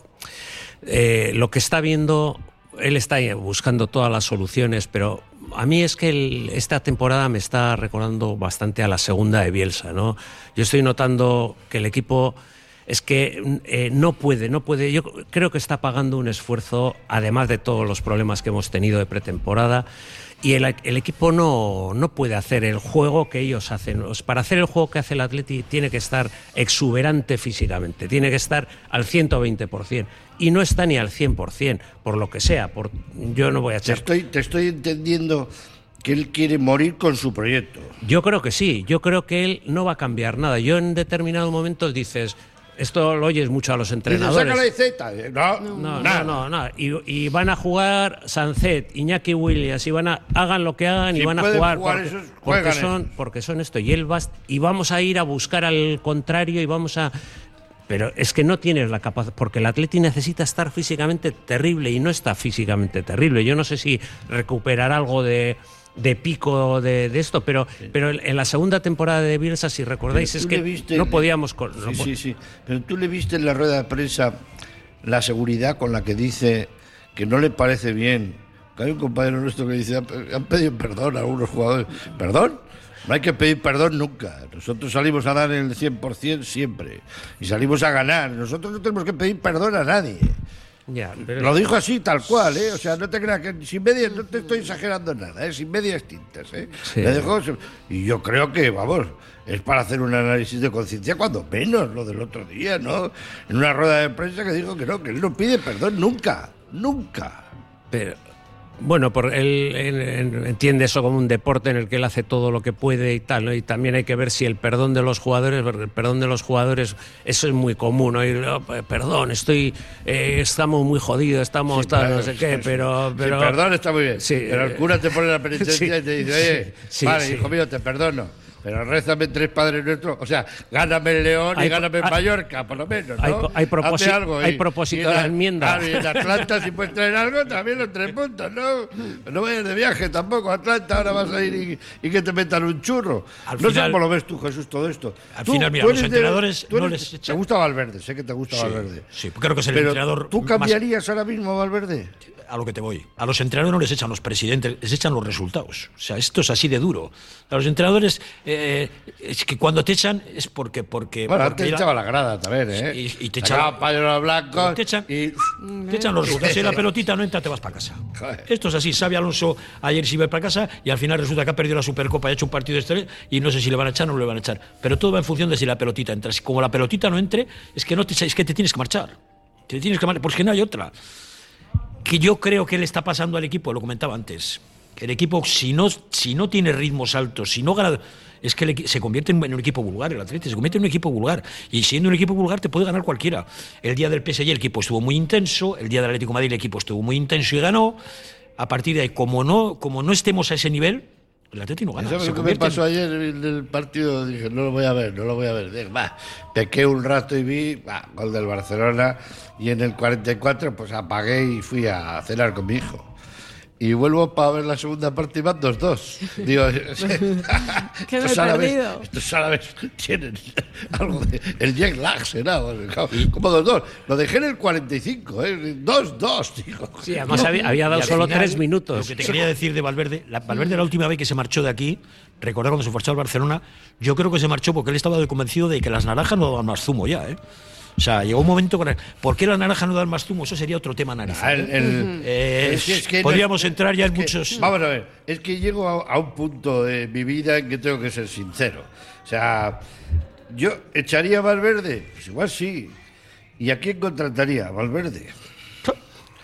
E: lo que está viendo, él está buscando todas las soluciones, pero a mí es que esta temporada me está recordando bastante a la segunda de Bielsa, ¿no? Yo estoy notando que el equipo es que no puede. Yo creo que está pagando un esfuerzo, además de todos los problemas que hemos tenido de pretemporada. Y el equipo no puede hacer el juego que ellos hacen. Para hacer el juego que hace el Atleti tiene que estar exuberante físicamente, tiene que estar al 120%. Y no está ni al 100%, por lo que sea. Yo no voy a echar...
C: Te estoy entendiendo que él quiere morir con su proyecto.
E: Yo creo que sí, yo creo que él no va a cambiar nada. Yo en determinados momentos dices... Esto lo oyes mucho a los entrenadores.
C: Saca la
E: No. Y van a jugar Sancet, Iñaki Williams, hagan lo que hagan y van a jugar porque son esto. Y él y vamos a ir a buscar al contrario y vamos a... Pero es que no tienes la capacidad, porque el Atleti necesita estar físicamente terrible y no está físicamente terrible. Yo no sé si recuperar algo de pico de esto, pero en la segunda temporada de Bielsa, si recordáis, es que no podíamos...
C: Sí, pero tú le viste en la rueda de prensa la seguridad con la que dice que no le parece bien. Hay un compañero nuestro que dice, han pedido perdón a algunos jugadores. ¿Perdón? No hay que pedir perdón nunca. Nosotros salimos a dar el 100% siempre. Y salimos a ganar. Nosotros no tenemos que pedir perdón a nadie.
E: Ya,
C: lo dijo así, tal cual, ¿eh? O sea, no te creas que sin medias, no te estoy exagerando nada, ¿eh? Sin medias tintas, ¿eh?
E: Sí.
C: Y yo creo que, vamos, es para hacer un análisis de conciencia, cuando menos lo del otro día, ¿no? En una rueda de prensa que dijo que él no pide perdón nunca.
E: Pero... Bueno, él entiende eso como un deporte en el que él hace todo lo que puede y tal, ¿no? Y también hay que ver si el perdón de los jugadores, eso es muy común, ¿no? Y, perdón, estamos muy jodidos, estamos tal, no sé qué, pero...
C: Sí, perdón está muy bien,
E: sí,
C: pero el cura te pone la penitencia y te dice, oye, hijo mío, te perdono. Pero rézame 3 Padres Nuestros, o sea, gáname el León y gáname en Mallorca, por lo menos, ¿no?
E: Hay propósito de la enmienda.
C: Claro, y en Atlanta, si puedes traer algo, también los 3 puntos, ¿no? No vayas de viaje tampoco a Atlanta, ahora vas a ir y que te metan un churro. No sé cómo lo ves tú, Jesús, todo esto.
F: Al final, mira, los entrenadores no les echan...
C: Te gusta Valverde, sé que te gusta Valverde.
F: Sí, creo que es el entrenador...
C: ¿Tú cambiarías ahora mismo a Valverde?
F: A lo que te voy. A los entrenadores no les echan los presidentes, les echan los resultados. O sea, esto es así de duro. A los entrenadores, es que cuando te echan es porque
C: bueno, antes echaba la grada también, ¿eh?
F: Y te echaba
C: pañuelos blancos.
F: Te echan los resultados. Si la pelotita no entra, te vas para casa. Joder. Esto es así. Xabi Alonso ayer se iba para casa y al final resulta que ha perdido la Supercopa y ha hecho un partido excelente y no sé si le van a echar o no le van a echar. Pero todo va en función de si la pelotita entra. Si como la pelotita no entre, es que te tienes que marchar. Te tienes que marchar, porque no hay otra. Que yo creo que le está pasando al equipo, lo comentaba antes. El equipo, si no tiene ritmos altos, si no gana, es que se convierte en un equipo vulgar. El Atleti se convierte en un equipo vulgar. Y siendo un equipo vulgar te puede ganar cualquiera. El día del PSG el equipo estuvo muy intenso. El día del Atlético de Madrid el equipo estuvo muy intenso y ganó. A partir de ahí, como no estemos a ese nivel, el Atleti no gana.
C: ¿Sabes lo que me pasó ayer en el partido? Dije, no lo voy a ver. Pequé un rato y vi gol del Barcelona, y en el 44 pues apagué y fui a cenar con mi hijo. Y vuelvo para ver la segunda parte y van 2-2. Digo, estos árabes tienen algo de... El jet lag será, como 2-2. Lo dejé en el 45, 2-2, digo.
E: Sí, además había dado solo 3 minutos.
F: Lo que te quería decir de Valverde, la última vez que se marchó de aquí, recordar cuando se marchó al Barcelona, yo creo que se marchó porque él estaba convencido de que las naranjas no daban más zumo ya, O sea, llegó un momento con ¿por qué la naranja no da más zumo? Eso sería otro tema analizar. Podríamos entrar ya en muchos...
C: Vamos a ver, es que llego a un punto de mi vida en que tengo que ser sincero. O sea, ¿yo echaría a Valverde? Pues igual sí. ¿Y a quién contrataría? ¿A Valverde?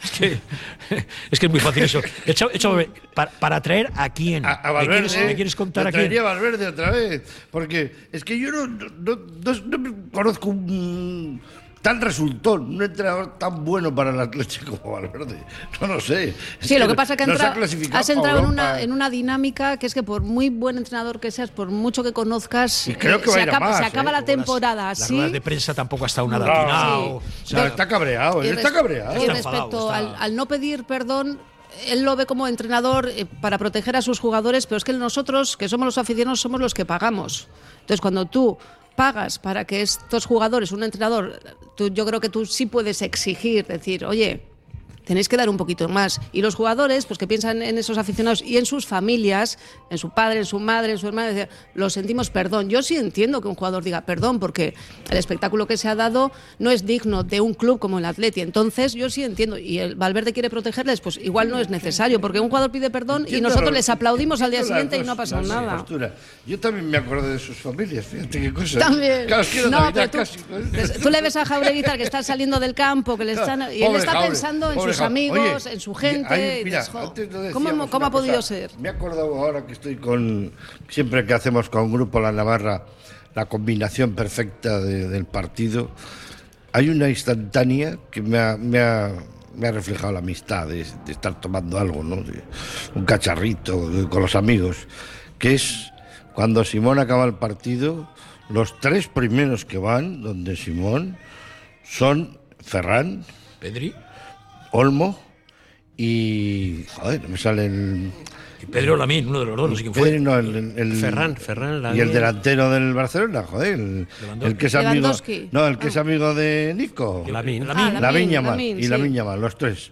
F: Es que es muy fácil eso. ¿Para traer a quién?
C: A Valverde.
F: ¿Me quieres contar a quién?
C: Traería a Valverde otra vez. Porque es que yo no conozco un tan resultón, un entrenador tan bueno para el Atlético como Valverde. No lo sé.
D: Sí, lo que pasa es que has entrado
C: en
D: una dinámica que es que por muy buen entrenador que seas, por mucho que conozcas,
C: y creo que se
D: acaba la temporada así.
F: Las ruedas de prensa tampoco ha estado nada atinado.
C: Sí. Está cabreado, está cabreado.
D: Y respecto al no pedir perdón, él lo ve como entrenador para proteger a sus jugadores, pero es que nosotros, que somos los aficionados, somos los que pagamos. Entonces, cuando tú pagas para que estos jugadores, un entrenador, yo creo que tú sí puedes exigir, decir, oye, tenéis que dar un poquito más. Y los jugadores, pues que piensan en esos aficionados y en sus familias, en su padre, en su madre, en su hermana, lo sentimos, perdón. Yo sí entiendo que un jugador diga perdón, porque el espectáculo que se ha dado no es digno de un club como el Atleti. Entonces, yo sí entiendo. Y el Valverde quiere protegerles, pues igual no es necesario, porque un jugador pide perdón y nosotros les aplaudimos al día siguiente y no ha pasado nada.
C: Postura. Yo también me acuerdo de sus familias, fíjate qué cosa.
D: También.
C: Claro,
D: no, tú le ves a Jaureguizar que está saliendo del campo, que le están, y él está pensando en sus amigos, en su gente.
C: Mira,
D: ¿Cómo ha podido ser?
C: Me he acordado ahora que estoy siempre que hacemos con Grupo La Navarra la combinación perfecta del partido. Hay una instantánea que me ha reflejado la amistad de estar tomando algo, ¿no? Un cacharrito con los amigos, que es cuando Simón acaba el partido, los 3 primeros que van donde Simón son Ferran,
F: Pedri,
C: Olmo y... Joder, no me sale el...
F: Y Pedro Lamín, uno de los dos, no sé quién fue.
C: Pedri, no,
E: Ferran Lamín.
C: Y el delantero del Barcelona, joder, el que es amigo... No, el que es amigo de Nico.
F: Lamín
C: Yamal. Y Lamín Yamal, los 3.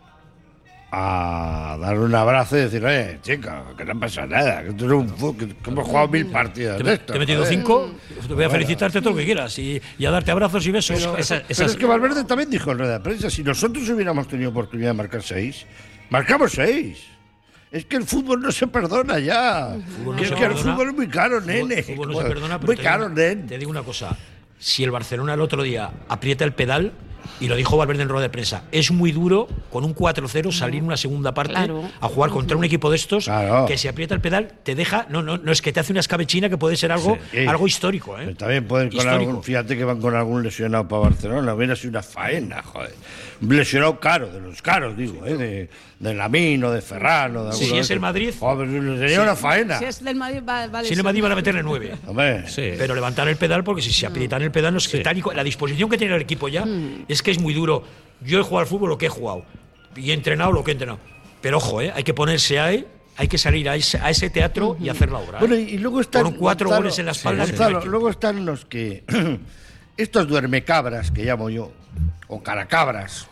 C: A dar un abrazo y decir, chica, que no pasa nada, que tú eres que hemos jugado 1000 partidos de esto.
F: Te he metido 5, te voy a felicitarte todo lo que quieras y a darte abrazos y besos.
C: Pero es que Valverde también dijo en rueda de prensa, si nosotros hubiéramos tenido oportunidad de marcar 6, marcamos 6. Es que el fútbol no se perdona ya. El fútbol es muy caro, nene.
F: El fútbol no se perdona, pero
C: muy caro, nene.
F: Te digo una cosa, si el Barcelona el otro día aprieta el pedal, y lo dijo Valverde en rueda de prensa, es muy duro con un 4-0 salir en una segunda parte a jugar contra un equipo de estos que si aprieta el pedal te deja, no es que te hace una escabechina que puede ser algo histórico, ¿eh?
C: Pero también pueden con algún, fíjate que van con algún lesionado para Barcelona, hubiera sido una faena, joder. Un lesionado caro, de los caros, digo, de Lamín o de Ferran o de
F: si es el Madrid,
C: sería una faena.
D: Si es del Madrid, vale.
F: Si es el Madrid van a meterle 9. Pero levantar el pedal, porque si se aprietan el pedal, no es que la disposición que tiene el equipo ya es que es muy duro. Yo he jugado al fútbol lo que he jugado y he entrenado lo que he entrenado. Pero ojo, hay que ponerse ahí. Hay que salir a ese teatro y hacer la obra.
C: Bueno, y luego están
F: con 4 goles en la espalda.
C: Luego están los que estos duermecabras que llamo yo, o caracabras,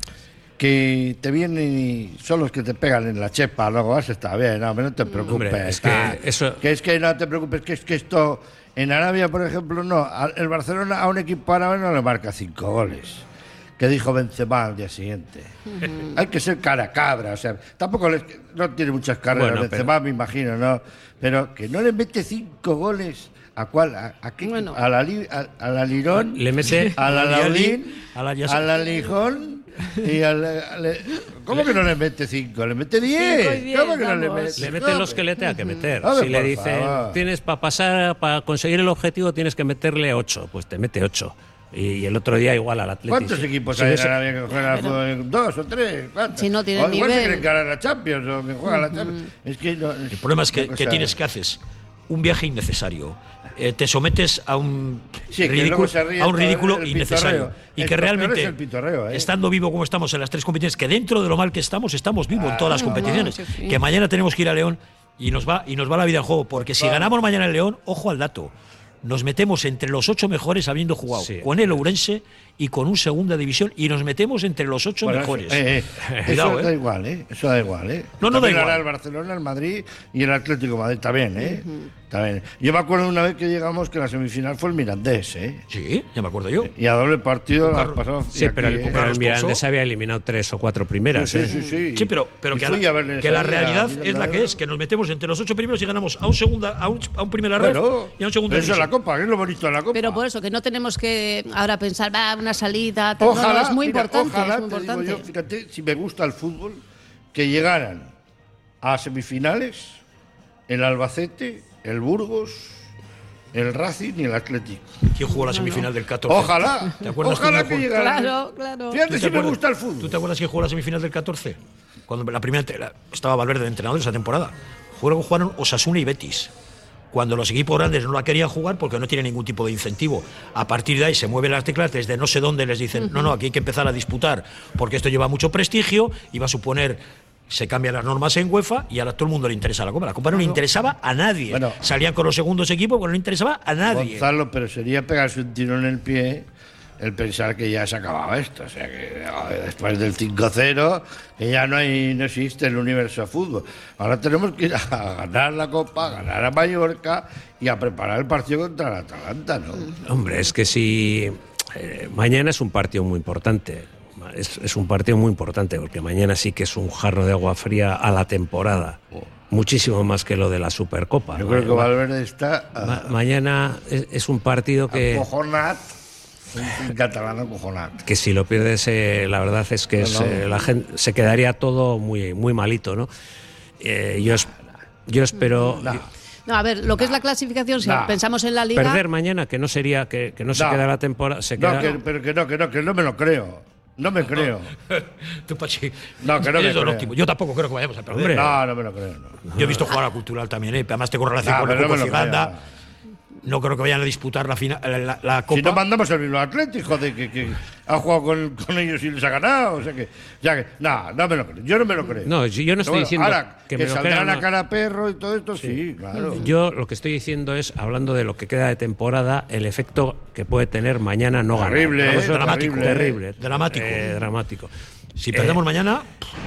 C: que te vienen y son los que te pegan en la chepa, luego está bien, no te preocupes.
E: Hombre,
C: es que no te preocupes, que es que esto en Arabia, por ejemplo, no, el Barcelona a un equipo árabe no le marca 5 goles. Que dijo Benzema al día siguiente. Hay que ser caracabra, o sea, tampoco no tiene muchas carreras Benzema, me imagino, ¿no? Pero que no le mete 5 goles. ¿A cuál? ¿A qué? Bueno. ¿A la Lirón?
E: Le mete
C: a la Laudín, a la Lijón y ¿cómo que no le mete 5? Le mete 10. ¿Cómo que no le mete?
E: Le mete los que le tenga que meter.
C: Ver,
E: si le dicen, tienes para conseguir el objetivo tienes que meterle 8, pues te mete 8. Y el otro día igual al Atlético.
C: ¿Cuántos equipos hay en Arabia que juegan al fútbol? 2 o 3. ¿Cuántos?
D: Si no tienen
C: igual
D: nivel.
C: se creen que ganan la Champions o que juegan la Champions. Es que
F: el problema es que tienes que haces un viaje innecesario. Te sometes a un ridículo innecesario. Y que realmente, estando vivo como estamos en las 3 competiciones, que dentro de lo mal que estamos vivos en todas las competiciones. Que mañana tenemos que ir a León y nos va la vida en juego. Porque si ganamos mañana en León, ojo al dato. Nos metemos entre los 8 mejores habiendo jugado con el Ourense y con un segunda división y nos metemos entre los 8 mejores.
C: Cuidado, eso da igual, Eso da igual,
F: No da igual.
C: El Barcelona, el Madrid y el Atlético de Madrid también, También. Yo me acuerdo una vez que llegamos que la semifinal fue el Mirandés,
F: Sí, ya me acuerdo yo.
C: Y a doble partido la pasamos.
E: Sí, pero el Mirandés había eliminado 3 o 4 primeras.
F: Sí, pero que la realidad es la que es, que nos metemos entre los 8 primeros y ganamos a un primera red y a un segundo.
C: Eso es la Copa, que es lo bonito de la Copa.
D: Pero por eso, que no tenemos que ahora pensar, una buena salida.
C: Ojalá,
D: es muy
C: mira,
D: importante.
C: ojalá,
D: es muy
C: te digo
D: importante.
C: yo, fíjate, si me gusta el fútbol, que llegaran a semifinales el Albacete, el Burgos, el Racing y el Atlético.
F: ¿Quién jugó la semifinal del 14?
C: Ojalá,
F: ¿Te acuerdas
C: ojalá
F: quién
C: que
F: jugó?
C: llegaran.
D: Claro.
C: Fíjate si me gusta el fútbol.
F: ¿Tú te acuerdas quién jugó la semifinal del 14? Cuando la primera estaba Valverde de entrenador esa temporada. Jugaron Osasuna y Betis. Cuando los equipos grandes no la querían jugar porque no tienen ningún tipo de incentivo. A partir de ahí se mueven las teclas, desde no sé dónde les dicen, no, aquí hay que empezar a disputar porque esto lleva mucho prestigio y va a suponer, se cambian las normas en UEFA y ahora a todo el mundo le interesa la Copa. La Copa no le interesaba a nadie. Bueno, salían con los segundos equipos, pero no le interesaba a nadie.
C: Gonzalo, pero sería pegarse un tiro en el pie el pensar que ya se acababa esto. O sea, que después del 5-0, que ya no existe el universo de fútbol. Ahora tenemos que ir a ganar la Copa, a ganar a Mallorca y a preparar el partido contra el Atalanta, ¿no?
E: Hombre, es que si mañana es un partido muy importante. Es un partido muy importante porque mañana sí que es un jarro de agua fría a la temporada. Muchísimo más que lo de la Supercopa.
C: Yo creo que Valverde está...
E: mañana es un partido que...
C: Acojonat. Un catalán acojonat.
E: Que si lo pierdes, la verdad es que la gente se quedaría todo muy, muy malito, ¿no? Yo espero...
D: No, a ver, lo que es la clasificación, si pensamos en la Liga...
E: Perder mañana, que no sería... que no se queda la temporada...
C: pero que no me lo creo. No me creo.
F: Tú, Pachi,
C: no, que no me creo.
F: Yo tampoco creo que vayamos a perder.
C: No me lo creo. No.
F: Yo he visto jugar a Cultural también, además tengo relación con el Copa Ciganda. No creo que vayan a disputar la Copa.
C: Si no mandamos el mismo Atlético, de que ha jugado con ellos y les ha ganado. O sea que no me lo creo. Yo no me lo creo.
E: No, yo no estoy diciendo
C: ahora, que me lo
E: saldrán
C: a cara perro y todo esto, sí, claro.
E: Yo lo que estoy diciendo es, hablando de lo que queda de temporada, el efecto que puede tener mañana no ganar.
C: Terrible.
E: Dramático.
F: Si perdemos mañana...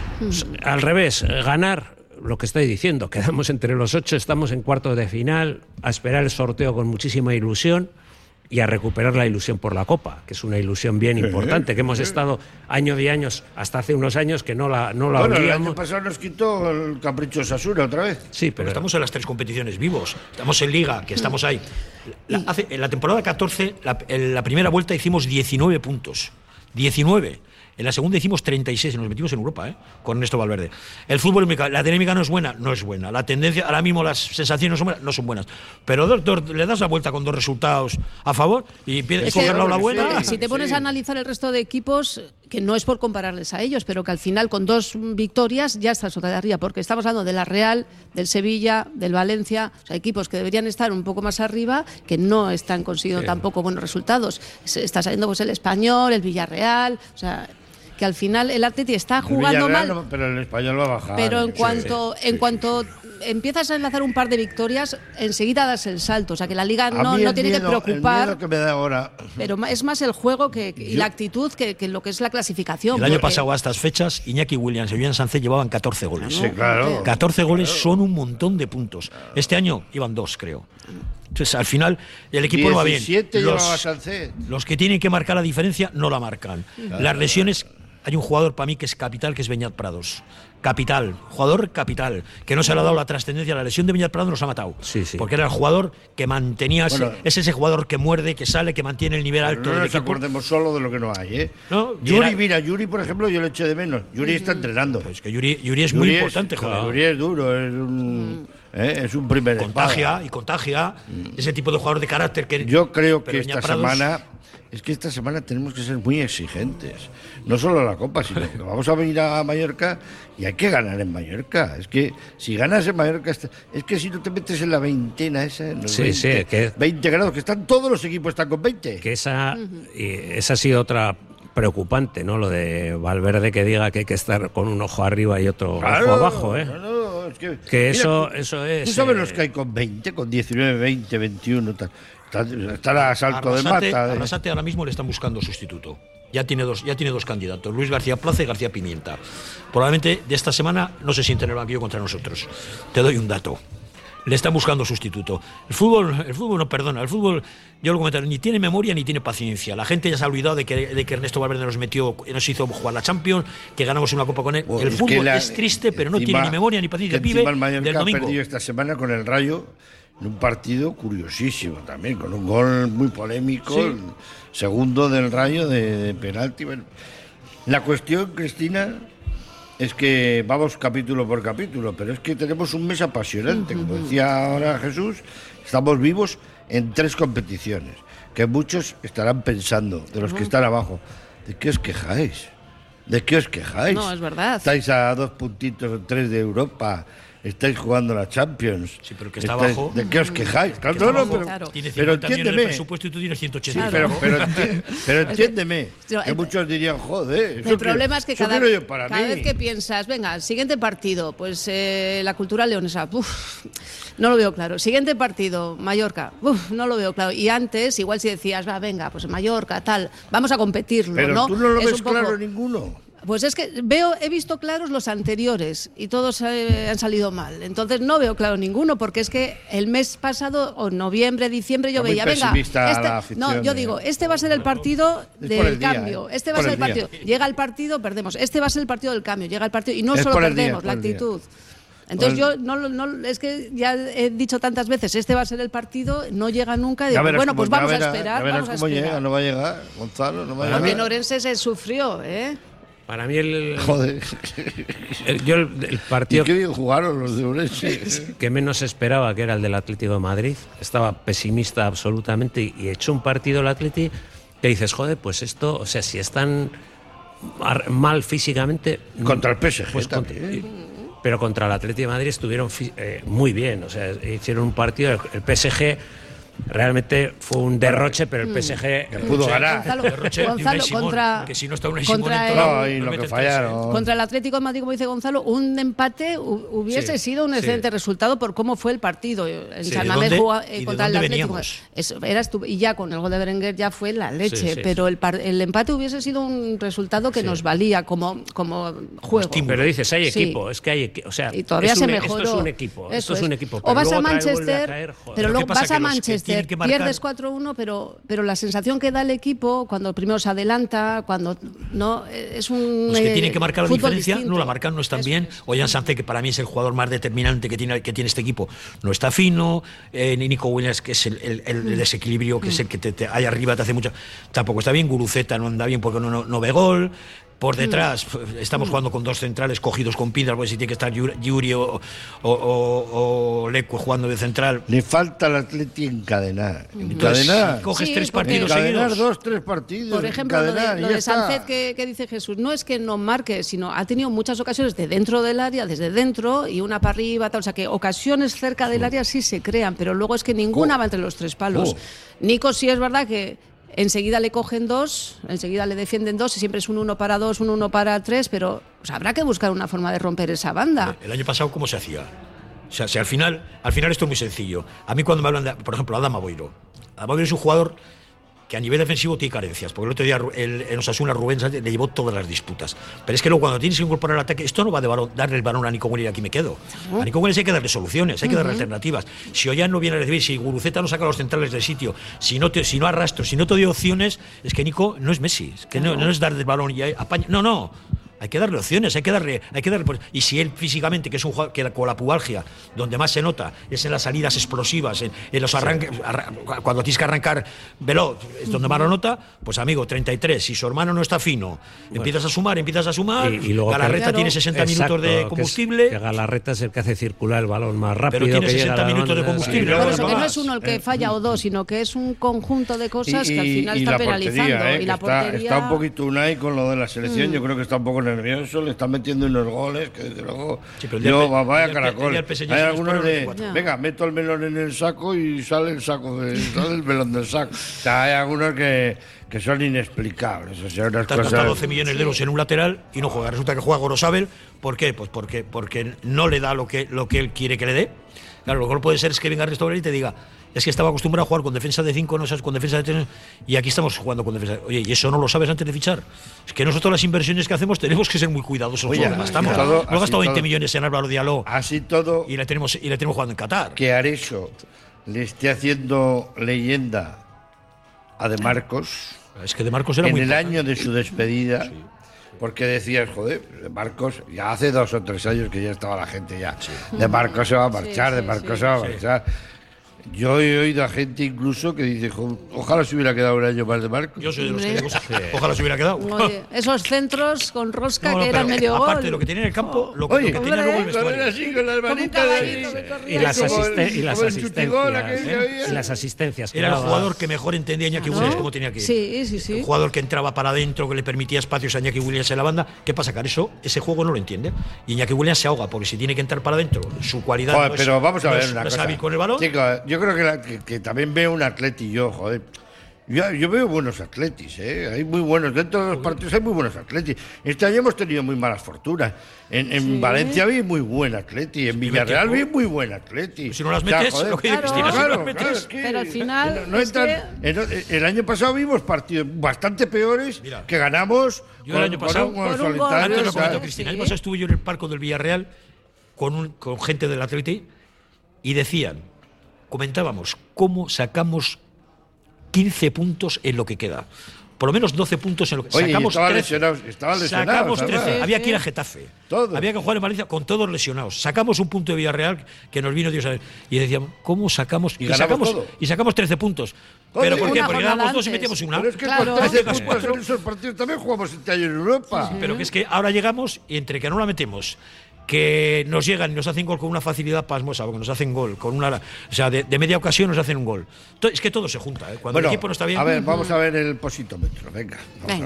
E: Al revés, ganar... Lo que estoy diciendo, quedamos entre los 8, estamos en cuartos de final, a esperar el sorteo con muchísima ilusión y a recuperar la ilusión por la Copa, que es una ilusión bien importante, que hemos estado años y años, hasta hace unos años, que no la olvidamos.
C: El año pasado nos quitó el capricho Osasuna otra vez.
F: Sí, pero estamos en las 3 competiciones vivos. Estamos en Liga, que estamos ahí. En la temporada 14, en la primera vuelta hicimos 19 puntos. 19. En la segunda hicimos 36 y nos metimos en Europa, con Ernesto Valverde. El fútbol, la dinámica no es buena, La tendencia, ahora mismo las sensaciones no son buenas. Pero le das la vuelta con 2 resultados a favor y empiezas a la vuelta.
D: Si te pones a analizar el resto de equipos, que no es por compararles a ellos, pero que al final con 2 victorias ya estás otra de arriba, porque estamos hablando de la Real, del Sevilla, del Valencia, o sea, equipos que deberían estar un poco más arriba, que no están consiguiendo tampoco buenos resultados. Está saliendo pues el Español, el Villarreal, o sea, que al final el Atleti está jugando mal.
C: No, pero el Español va a bajar.
D: Pero en cuanto empiezas a enlazar un par de victorias, enseguida das el salto. O sea, que la Liga no tiene que preocupar.
C: El miedo que me da ahora.
D: Pero es más el juego y la actitud que lo que es la clasificación.
F: El año pasado a estas fechas, Iñaki Williams y Julián Sánchez llevaban 14 goles.
C: Sí, claro.
F: 14 goles son un montón de puntos. Este año iban 2, creo. Entonces, al final, el equipo no va bien. Los que tienen que marcar la diferencia no la marcan. Claro. Las lesiones... Hay un jugador para mí que es capital, que es Beñat Prados. Jugador capital, que no se le ha dado la trascendencia. La lesión de Beñat Prados nos ha matado.
E: Sí.
F: Porque era el jugador que mantenía... es ese jugador que muerde, que sale, que mantiene el nivel alto del equipo.
C: No nos acordemos solo de lo que no hay,
F: ¿No?
C: Yuri, por ejemplo, yo le eché de menos. Yuri está entrenando.
F: Pues que Yuri es muy importante, joder.
C: Yuri es duro, es un primer
F: contagia. Ese tipo de jugador de carácter que...
C: Yo creo que esta semana tenemos que ser muy exigentes. No solo la Copa, sino que vamos a venir a Mallorca y hay que ganar en Mallorca. Es que si ganas en Mallorca, es que si no te metes en la veintena esa, en los 20 grados, que todos los equipos están con 20.
E: Que esa ha sido otra preocupante, ¿no? Lo de Valverde, que diga que hay que estar con un ojo arriba y otro ojo abajo,
C: No, es que
E: mira, eso es...
C: ¿Tú sabes los que hay con 20, con 19, 20, 21, tal? Están a salto de mata.
F: Arrasate ahora mismo le están buscando sustituto. Ya tiene dos candidatos, Luis García Plaza y García Pimienta. Probablemente de esta semana no se sienten en el banquillo contra nosotros. Te doy un dato. Le están buscando sustituto. El fútbol no perdona. El fútbol, yo lo comentaré, ni tiene memoria ni tiene paciencia. La gente ya se ha olvidado de que Ernesto Valverde nos hizo jugar la Champions, que ganamos una copa con él. El fútbol es triste, pero no tiene ni memoria ni paciencia.
C: El Mallorca ha perdido esta semana con el Rayo, en un partido curiosísimo también, con un gol muy polémico, el segundo del Rayo de penalti. Bueno, la cuestión, Cristina, es que vamos capítulo por capítulo, pero es que tenemos un mes apasionante. Como decía ahora Jesús, estamos vivos en 3 competiciones, que muchos estarán pensando, de los que están abajo, ¿de qué os quejáis? ¿De qué os quejáis?
D: No, es verdad.
C: Estáis a 2 puntitos o 3 de Europa, estáis jugando la Champions.
F: Sí, pero que está abajo.
C: ¿De qué os quejáis?
F: Claro,
C: pero,
F: tiene 50
C: pero
F: millones de
C: entiéndeme.
F: presupuesto y tú tienes 180.
C: Sí, pero entiéndeme, que muchos dirían, joder.
D: El problema es que cada vez que piensas, venga, siguiente partido, pues la Cultural Leonesa, no lo veo claro. Siguiente partido, Mallorca, no lo veo claro. Y antes, igual si decías, va, venga, pues Mallorca, tal, vamos a competirlo,
C: pero
D: ¿no?
C: Tú no lo
D: es
C: ves claro ninguno.
D: Pues es que he visto claros los anteriores y todos han salido mal. Entonces no veo claro ninguno, porque es que el mes pasado, o noviembre, diciembre, yo veía, venga, este va a ser el partido del cambio. Este va a ser el partido. Llega el partido, perdemos. Este va a ser el partido del cambio. Llega el partido y no solo perdemos, la actitud. Entonces yo es que ya he dicho tantas veces, este va a ser el partido, no llega nunca, y digo, bueno, pues vamos a esperar.
C: Vamos a esperar. Llega, no va a llegar, Gonzalo, no va a llegar.
D: Porque en Orense se sufrió,
E: Para mí el partido...
C: ¿Y qué bien jugaron los de Orense?
E: Que menos esperaba, que era el del Atlético de Madrid. Estaba pesimista absolutamente y echó un partido el Atlético que dices, joder, pues esto, o sea, si están mal físicamente...
C: Contra el PSG
E: pues pero contra el Atlético de Madrid estuvieron muy bien, o sea, hicieron un partido, el PSG... Realmente fue un derroche, pero el PSG
C: pudo ganar.
D: Gonzalo contra,
F: que si no está una
C: y lo que fallaron.
D: Contra el Atlético de Madrid, como dice Gonzalo, un empate hubiese sido un excelente resultado por cómo fue el partido. En San Mamés contra el Atlético. Y ya con el gol de Berenguer ya fue la leche, pero el empate hubiese sido un resultado que nos valía como juego.
E: Pero dices, hay equipo, es que hay equipo, o sea,
D: y todavía se mejoró.
E: Esto es un equipo.
D: O vas a Manchester, pero luego vas a Manchester, pierdes 4-1, pero la sensación que da el equipo cuando primero se adelanta, cuando no es un
F: los que tienen que marcar la diferencia
D: distinto.
F: No la marcan, no están bien. Ollán Sánchez, que para mí es el jugador más determinante que tiene este equipo, no está fino. Nico Williams, que es el desequilibrio, que es el que te hay arriba, te hace mucho, tampoco está bien. Guruceta no anda bien porque no ve gol. Por detrás estamos jugando con 2 centrales cogidos con piedras, porque si tiene que estar Yuri o Leque jugando de central.
C: Le falta al Atleti encadenar.
F: Encadenar. Coges 3 partidos seguidos.
C: 2-3 partidos.
D: Por ejemplo, lo de Sánchez que dice Jesús, no es que no marque, sino ha tenido muchas ocasiones de dentro del área, desde dentro, y una para arriba, tal. O sea, que ocasiones cerca del área sí se crean, pero luego es que ninguna va entre los 3 palos. Nico sí es verdad que enseguida le cogen 2, enseguida le defienden 2, y siempre es un 1 para 2, un 1 para 3, pero habrá que buscar una forma de romper esa banda.
F: El año pasado, ¿cómo se hacía? O sea, si al final esto es muy sencillo. A mí cuando me hablan de, por ejemplo, Adama Boiro es un jugador que a nivel defensivo tiene carencias, porque el otro día en Osasuna Rubén le llevó todas las disputas. Pero es que luego cuando tienes que incorporar el ataque, esto no va de darle el balón a Nico Williams y aquí me quedo. A Nico Williams hay que darle soluciones, hay que darle alternativas. Si Ollán no viene a recibir, si Guruceta no saca los centrales del sitio, si no arrastro, si no te doy opciones, es que Nico no es Messi, es que no es darle el balón y apaña. No. Hay que darle opciones, hay que darle. Y si él físicamente, que es un jugador que con la pubalgia, donde más se nota, es en las salidas explosivas, en los arranques, cuando tienes que arrancar veloz, es donde más lo nota, pues amigo, 33. Si su hermano no está fino, empiezas a sumar.
E: Y luego
F: Galarreta tiene 60 minutos de combustible.
E: Que Galarreta es el que hace circular el balón más rápido.
F: Pero tiene 60 minutos de combustible.
D: Por eso que no es uno el que falla o 2, sino que es un conjunto de cosas que al final está penalizando. Y la portería.
C: Está un poquito Unai con lo de la selección, yo creo que está un poco nervioso, le están metiendo unos goles que desde luego vaya caracol. Hay algunos venga, meto el melón en el saco y sale el melón del saco. O sea, hay algunos que son inexplicables. O sea,
F: está costando 12 millones de euros en un lateral y no juega. Resulta que juega Gorosabel. ¿Por qué? Pues porque no le da lo que él quiere que le dé. Claro, lo que no puede ser es que venga Restaurar y te diga, es que estaba acostumbrado a jugar con defensa de 5, no sabes, con defensa de 3, y aquí estamos jugando con defensa. Oye, ¿y eso no lo sabes antes de fichar? Es que nosotros las inversiones que hacemos tenemos que ser muy cuidadosos.
C: Oye,
F: no he gastado 20 millones en Álvaro Diallo.
C: Así todo.
F: Y le tenemos jugando en Qatar.
C: Que Areso le esté haciendo leyenda a De Marcos.
F: Es que De Marcos era
C: en
F: muy
C: el año de su despedida. Sí. Porque decías, joder, De Marcos, ya hace 2 o 3 años que ya estaba la gente ya. Sí. De Marcos se va a marchar, De Marcos se va a marchar. Yo he oído a gente incluso que dice, ojalá se hubiera quedado un año más de Marcos.
F: Yo soy de los que digo, ojalá se hubiera quedado.
D: Oye, esos centros con rosca que eran medio gol.
F: Aparte de lo que tiene en el campo, lo que tiene luego el vestuario.
C: Así, con las manitas
E: y las asistencias.
F: Era el jugador que mejor entendía a Iñaki Williams como tenía que ir.
D: Sí.
F: El jugador que entraba para adentro, que le permitía espacios a Iñaki Williams en la banda. ¿Qué pasa, Caro? Ese juego no lo entiende. Y Iñaki Williams se ahoga, porque si tiene que entrar para adentro, su cualidad no es,
C: pero vamos a ver
F: una
C: cosa.
F: Con el balón.
C: Chicos, yo creo que también veo un atleti yo, joder. Yo veo buenos atletis, hay muy buenos, dentro de los partidos hay muy buenos atletis. Este año hemos tenido muy malas fortunas. En Valencia vi muy buen atleti, en Villarreal vi muy buen atleti.
F: Si no las metes, lo que dice Cristina, si no las metes.
D: Pero al final.
C: El año pasado vimos partidos bastante peores que ganamos.
F: Yo el año pasado,
C: antes
F: lo comentó Cristina, el año pasado estuve yo en el palco del Villarreal con gente del Atleti y comentábamos cómo sacamos 15 puntos en lo que queda. Por lo menos 12 puntos en lo que sacamos.
C: Estaban lesionados.
F: Sacamos 13. Había que ir a Getafe. Había que jugar en Valencia con todos lesionados. Sacamos un punto de Villarreal que nos vino Dios a ver. Y decíamos, ¿cómo sacamos? Y sacamos 13 puntos. ¿Pero por qué? Porque ganábamos 2 y metíamos una.
C: Pero es que con 13 puntos en esos partidos también jugamos este año en Europa.
F: Sí. Pero que es que ahora llegamos y entre que no la metemos, que nos llegan y nos hacen gol con una facilidad pasmosa, porque nos hacen gol con una, o sea, de media ocasión nos hacen un gol. Es que todo se junta, Cuando el equipo no está bien.
C: A ver, vamos a ver el positómetro, venga.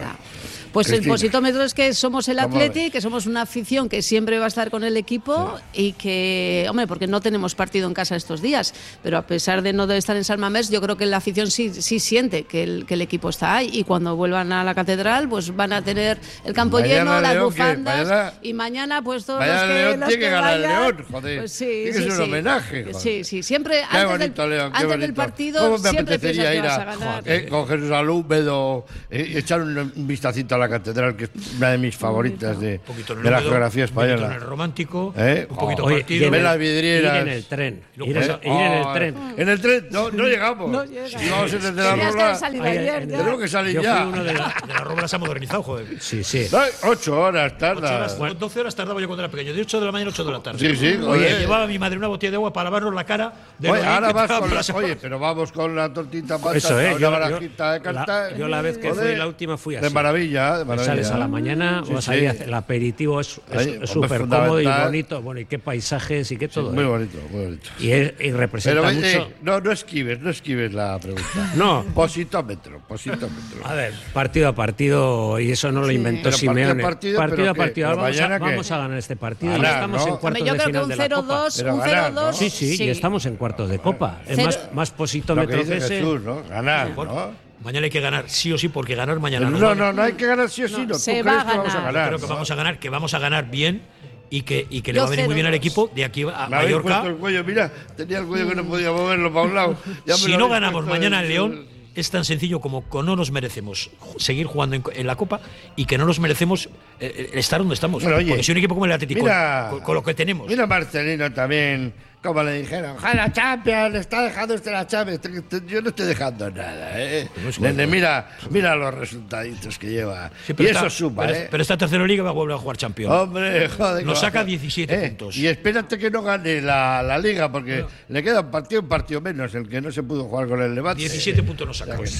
D: Pues Cristina. El positómetro es que somos el Atleti, que somos una afición que siempre va a estar con el equipo y que, hombre, porque no tenemos partido en casa estos días, pero a pesar de no estar en San Mamés, yo creo que la afición sí siente que el equipo está ahí, y cuando vuelvan a la catedral pues van a tener el campo lleno, las bufandas, y mañana pues todos los
C: que
D: ganar
C: el León, joder.
D: Pues sí,
C: tiene que ser un homenaje, joder.
D: Sí, siempre
C: qué bonito, León,
D: antes del partido.
C: ¿Cómo me
D: siempre
C: apetecería ir
D: a ganar?
C: Con Jesús Alúmedo, echar un vistacito a la catedral, que es una de mis favoritas de la geografía española?
F: En el romántico, un poquito
C: partido. Ver las vidrieras.
E: Ir en el tren. Ir en el tren.
C: En el tren no llegamos. Si vamos desde la Robla. Tenemos que salir ya.
F: De la Robla se ha modernizado, joder.
E: Sí.
C: 8 horas tarda.
F: 12 horas tardaba yo cuando era pequeño. De 8 de la mañana a 8 de la tarde.
C: Sí.
F: Oye, llevaba a mi madre una botella de agua para lavarnos la cara.
C: Ahora vas con pero vamos con la tortita pasta.
E: Eso,
C: una barajita de carta.
E: Yo la vez que fui, la última fui así.
C: De maravilla.
E: Sales a la mañana, el aperitivo es súper cómodo y bonito. Bueno, y qué paisajes y qué todo.
C: Muy bonito.
E: Y representa mucho.
C: No esquives la pregunta.
E: No.
C: Positómetro.
E: A ver, partido a partido, y eso no lo inventó Simeone. Partido a partido. Vamos a ganar este partido. Estamos en cuartos de final de la Copa.
D: Un 0-2.
E: Sí, y estamos en cuartos de Copa. Más positómetro que ese.
C: Jesús, ¿no? Ganar, ¿no?
F: Mañana hay que ganar sí o sí, porque ganar mañana
C: no hay que ganar sí o sí.
D: Se va a ganar.
C: Vamos a ganar.
F: Creo que vamos a ganar bien y que le va a venir muy bien al equipo de aquí a Mallorca.
C: El cuello, mira, tenía el cuello que no podía moverlo para un lado.
F: Si no ganamos mañana en León, es tan sencillo como que no nos merecemos seguir jugando en la Copa, y que no nos merecemos estar donde estamos.
C: Bueno, oye,
F: porque si un equipo como el Atlético, con lo que tenemos.
C: Mira Marcelino también, como le dijeron, la Champions, está dejando usted la Champions. Yo no estoy dejando nada, Nene, mira los resultaditos que lleva. Sí, y eso suma,
F: Pero esta tercera liga va a volver a jugar Champions.
C: Hombre, joder.
F: Nos saca 17 puntos.
C: Y espérate que no gane la liga, porque le queda un partido menos, el que no se pudo jugar con el Levante.
F: 17 puntos nos saca.
E: Pues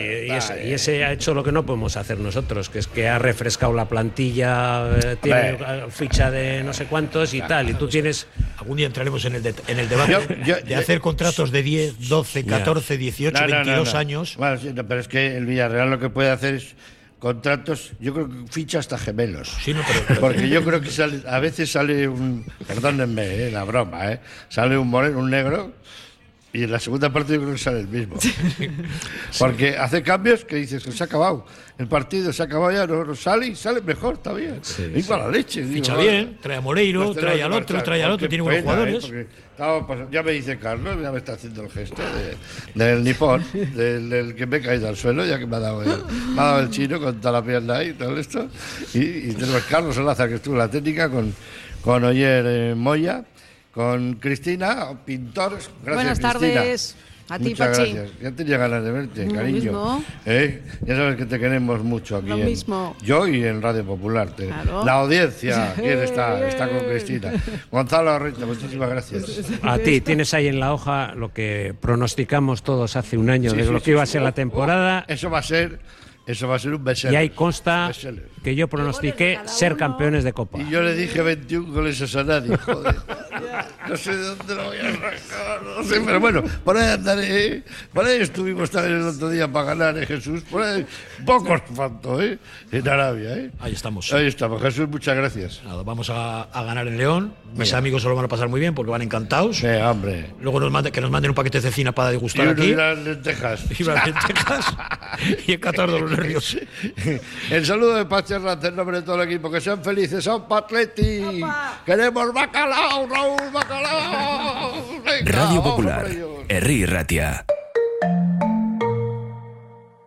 E: y ese ha hecho lo que no podemos hacer nosotros, que es que ha refrescado la plantilla, tiene ficha de no sé cuántos y tal, y tú tienes...
F: Algún día entraremos en el debate de hacer contratos de 10, 12, 14, 18, 22 años.
C: Bueno, sí, pero es que el Villarreal lo que puede hacer es contratos, yo creo que ficha hasta gemelos.
F: Sí,
C: porque yo creo que a veces sale perdónenme, la broma, sale un moreno, un negro, y en la segunda parte yo creo que sale el mismo. Porque hace cambios que dices que se ha acabado. El partido se ha acabado ya, no sale y sale mejor todavía. Y para la leche.
F: Ficha bien, trae a Moreiro, trae al otro, tiene buenos jugadores.
C: Ya me dice Carlos, ya me está haciendo el gesto del nipón, del que me he caído al suelo, ya que me ha dado el chino con toda la pierna ahí y todo esto. Y tenemos Carlos Olaza, que estuvo en la técnica, con Oyer Moya, con Cristina, pintores. Gracias,
D: Buenas tardes.
C: Cristina.
D: A ti,
C: Muchas
D: Pachi.
C: gracias. Ya tenía ganas de verte,
D: Lo
C: cariño.
D: mismo.
C: Ya sabes que te queremos mucho aquí.
D: Lo mismo.
C: Yo y en Radio Popular.
D: Claro.
C: La audiencia, ¿quién está con Cristina? Gonzalo Arreta, muchísimas gracias.
E: A ti, tienes ahí en la hoja lo que pronosticamos todos hace un año
C: Sí,
E: de
C: sí,
E: lo
C: sí,
E: que iba a
C: sí.
E: ser la temporada.
C: Eso va a ser un bestseller.
E: Y ahí consta
C: Bestseller.
E: que yo pronostiqué ser campeones de Copa.
C: Y yo le dije 21 goles a Sanadi, joder. No sé de dónde lo voy a sacar, no sé, pero bueno, por ahí andaré, Por ahí estuvimos también el otro día para ganar, Jesús. Por ahí, poco nos faltó, en Arabia,
F: Ahí estamos.
C: Ahí estamos, Jesús, muchas gracias.
F: Nada, vamos a ganar en León. Mis amigos se lo van a pasar muy bien porque van encantados.
C: Sí, hombre.
F: Luego que nos manden un paquete de cecina para degustar
C: Y
F: aquí.
C: las lentejas.
F: Y las lentejas. Y el catarro de los nervios.
C: El saludo de Pachi Ranz en nombre de todo el equipo. Que sean felices, son Patleti. Queremos bacalao, Raúl, bacalao. Venga,
G: Radio
C: vamos
G: Popular,
C: por ello.
G: Herri Ratia.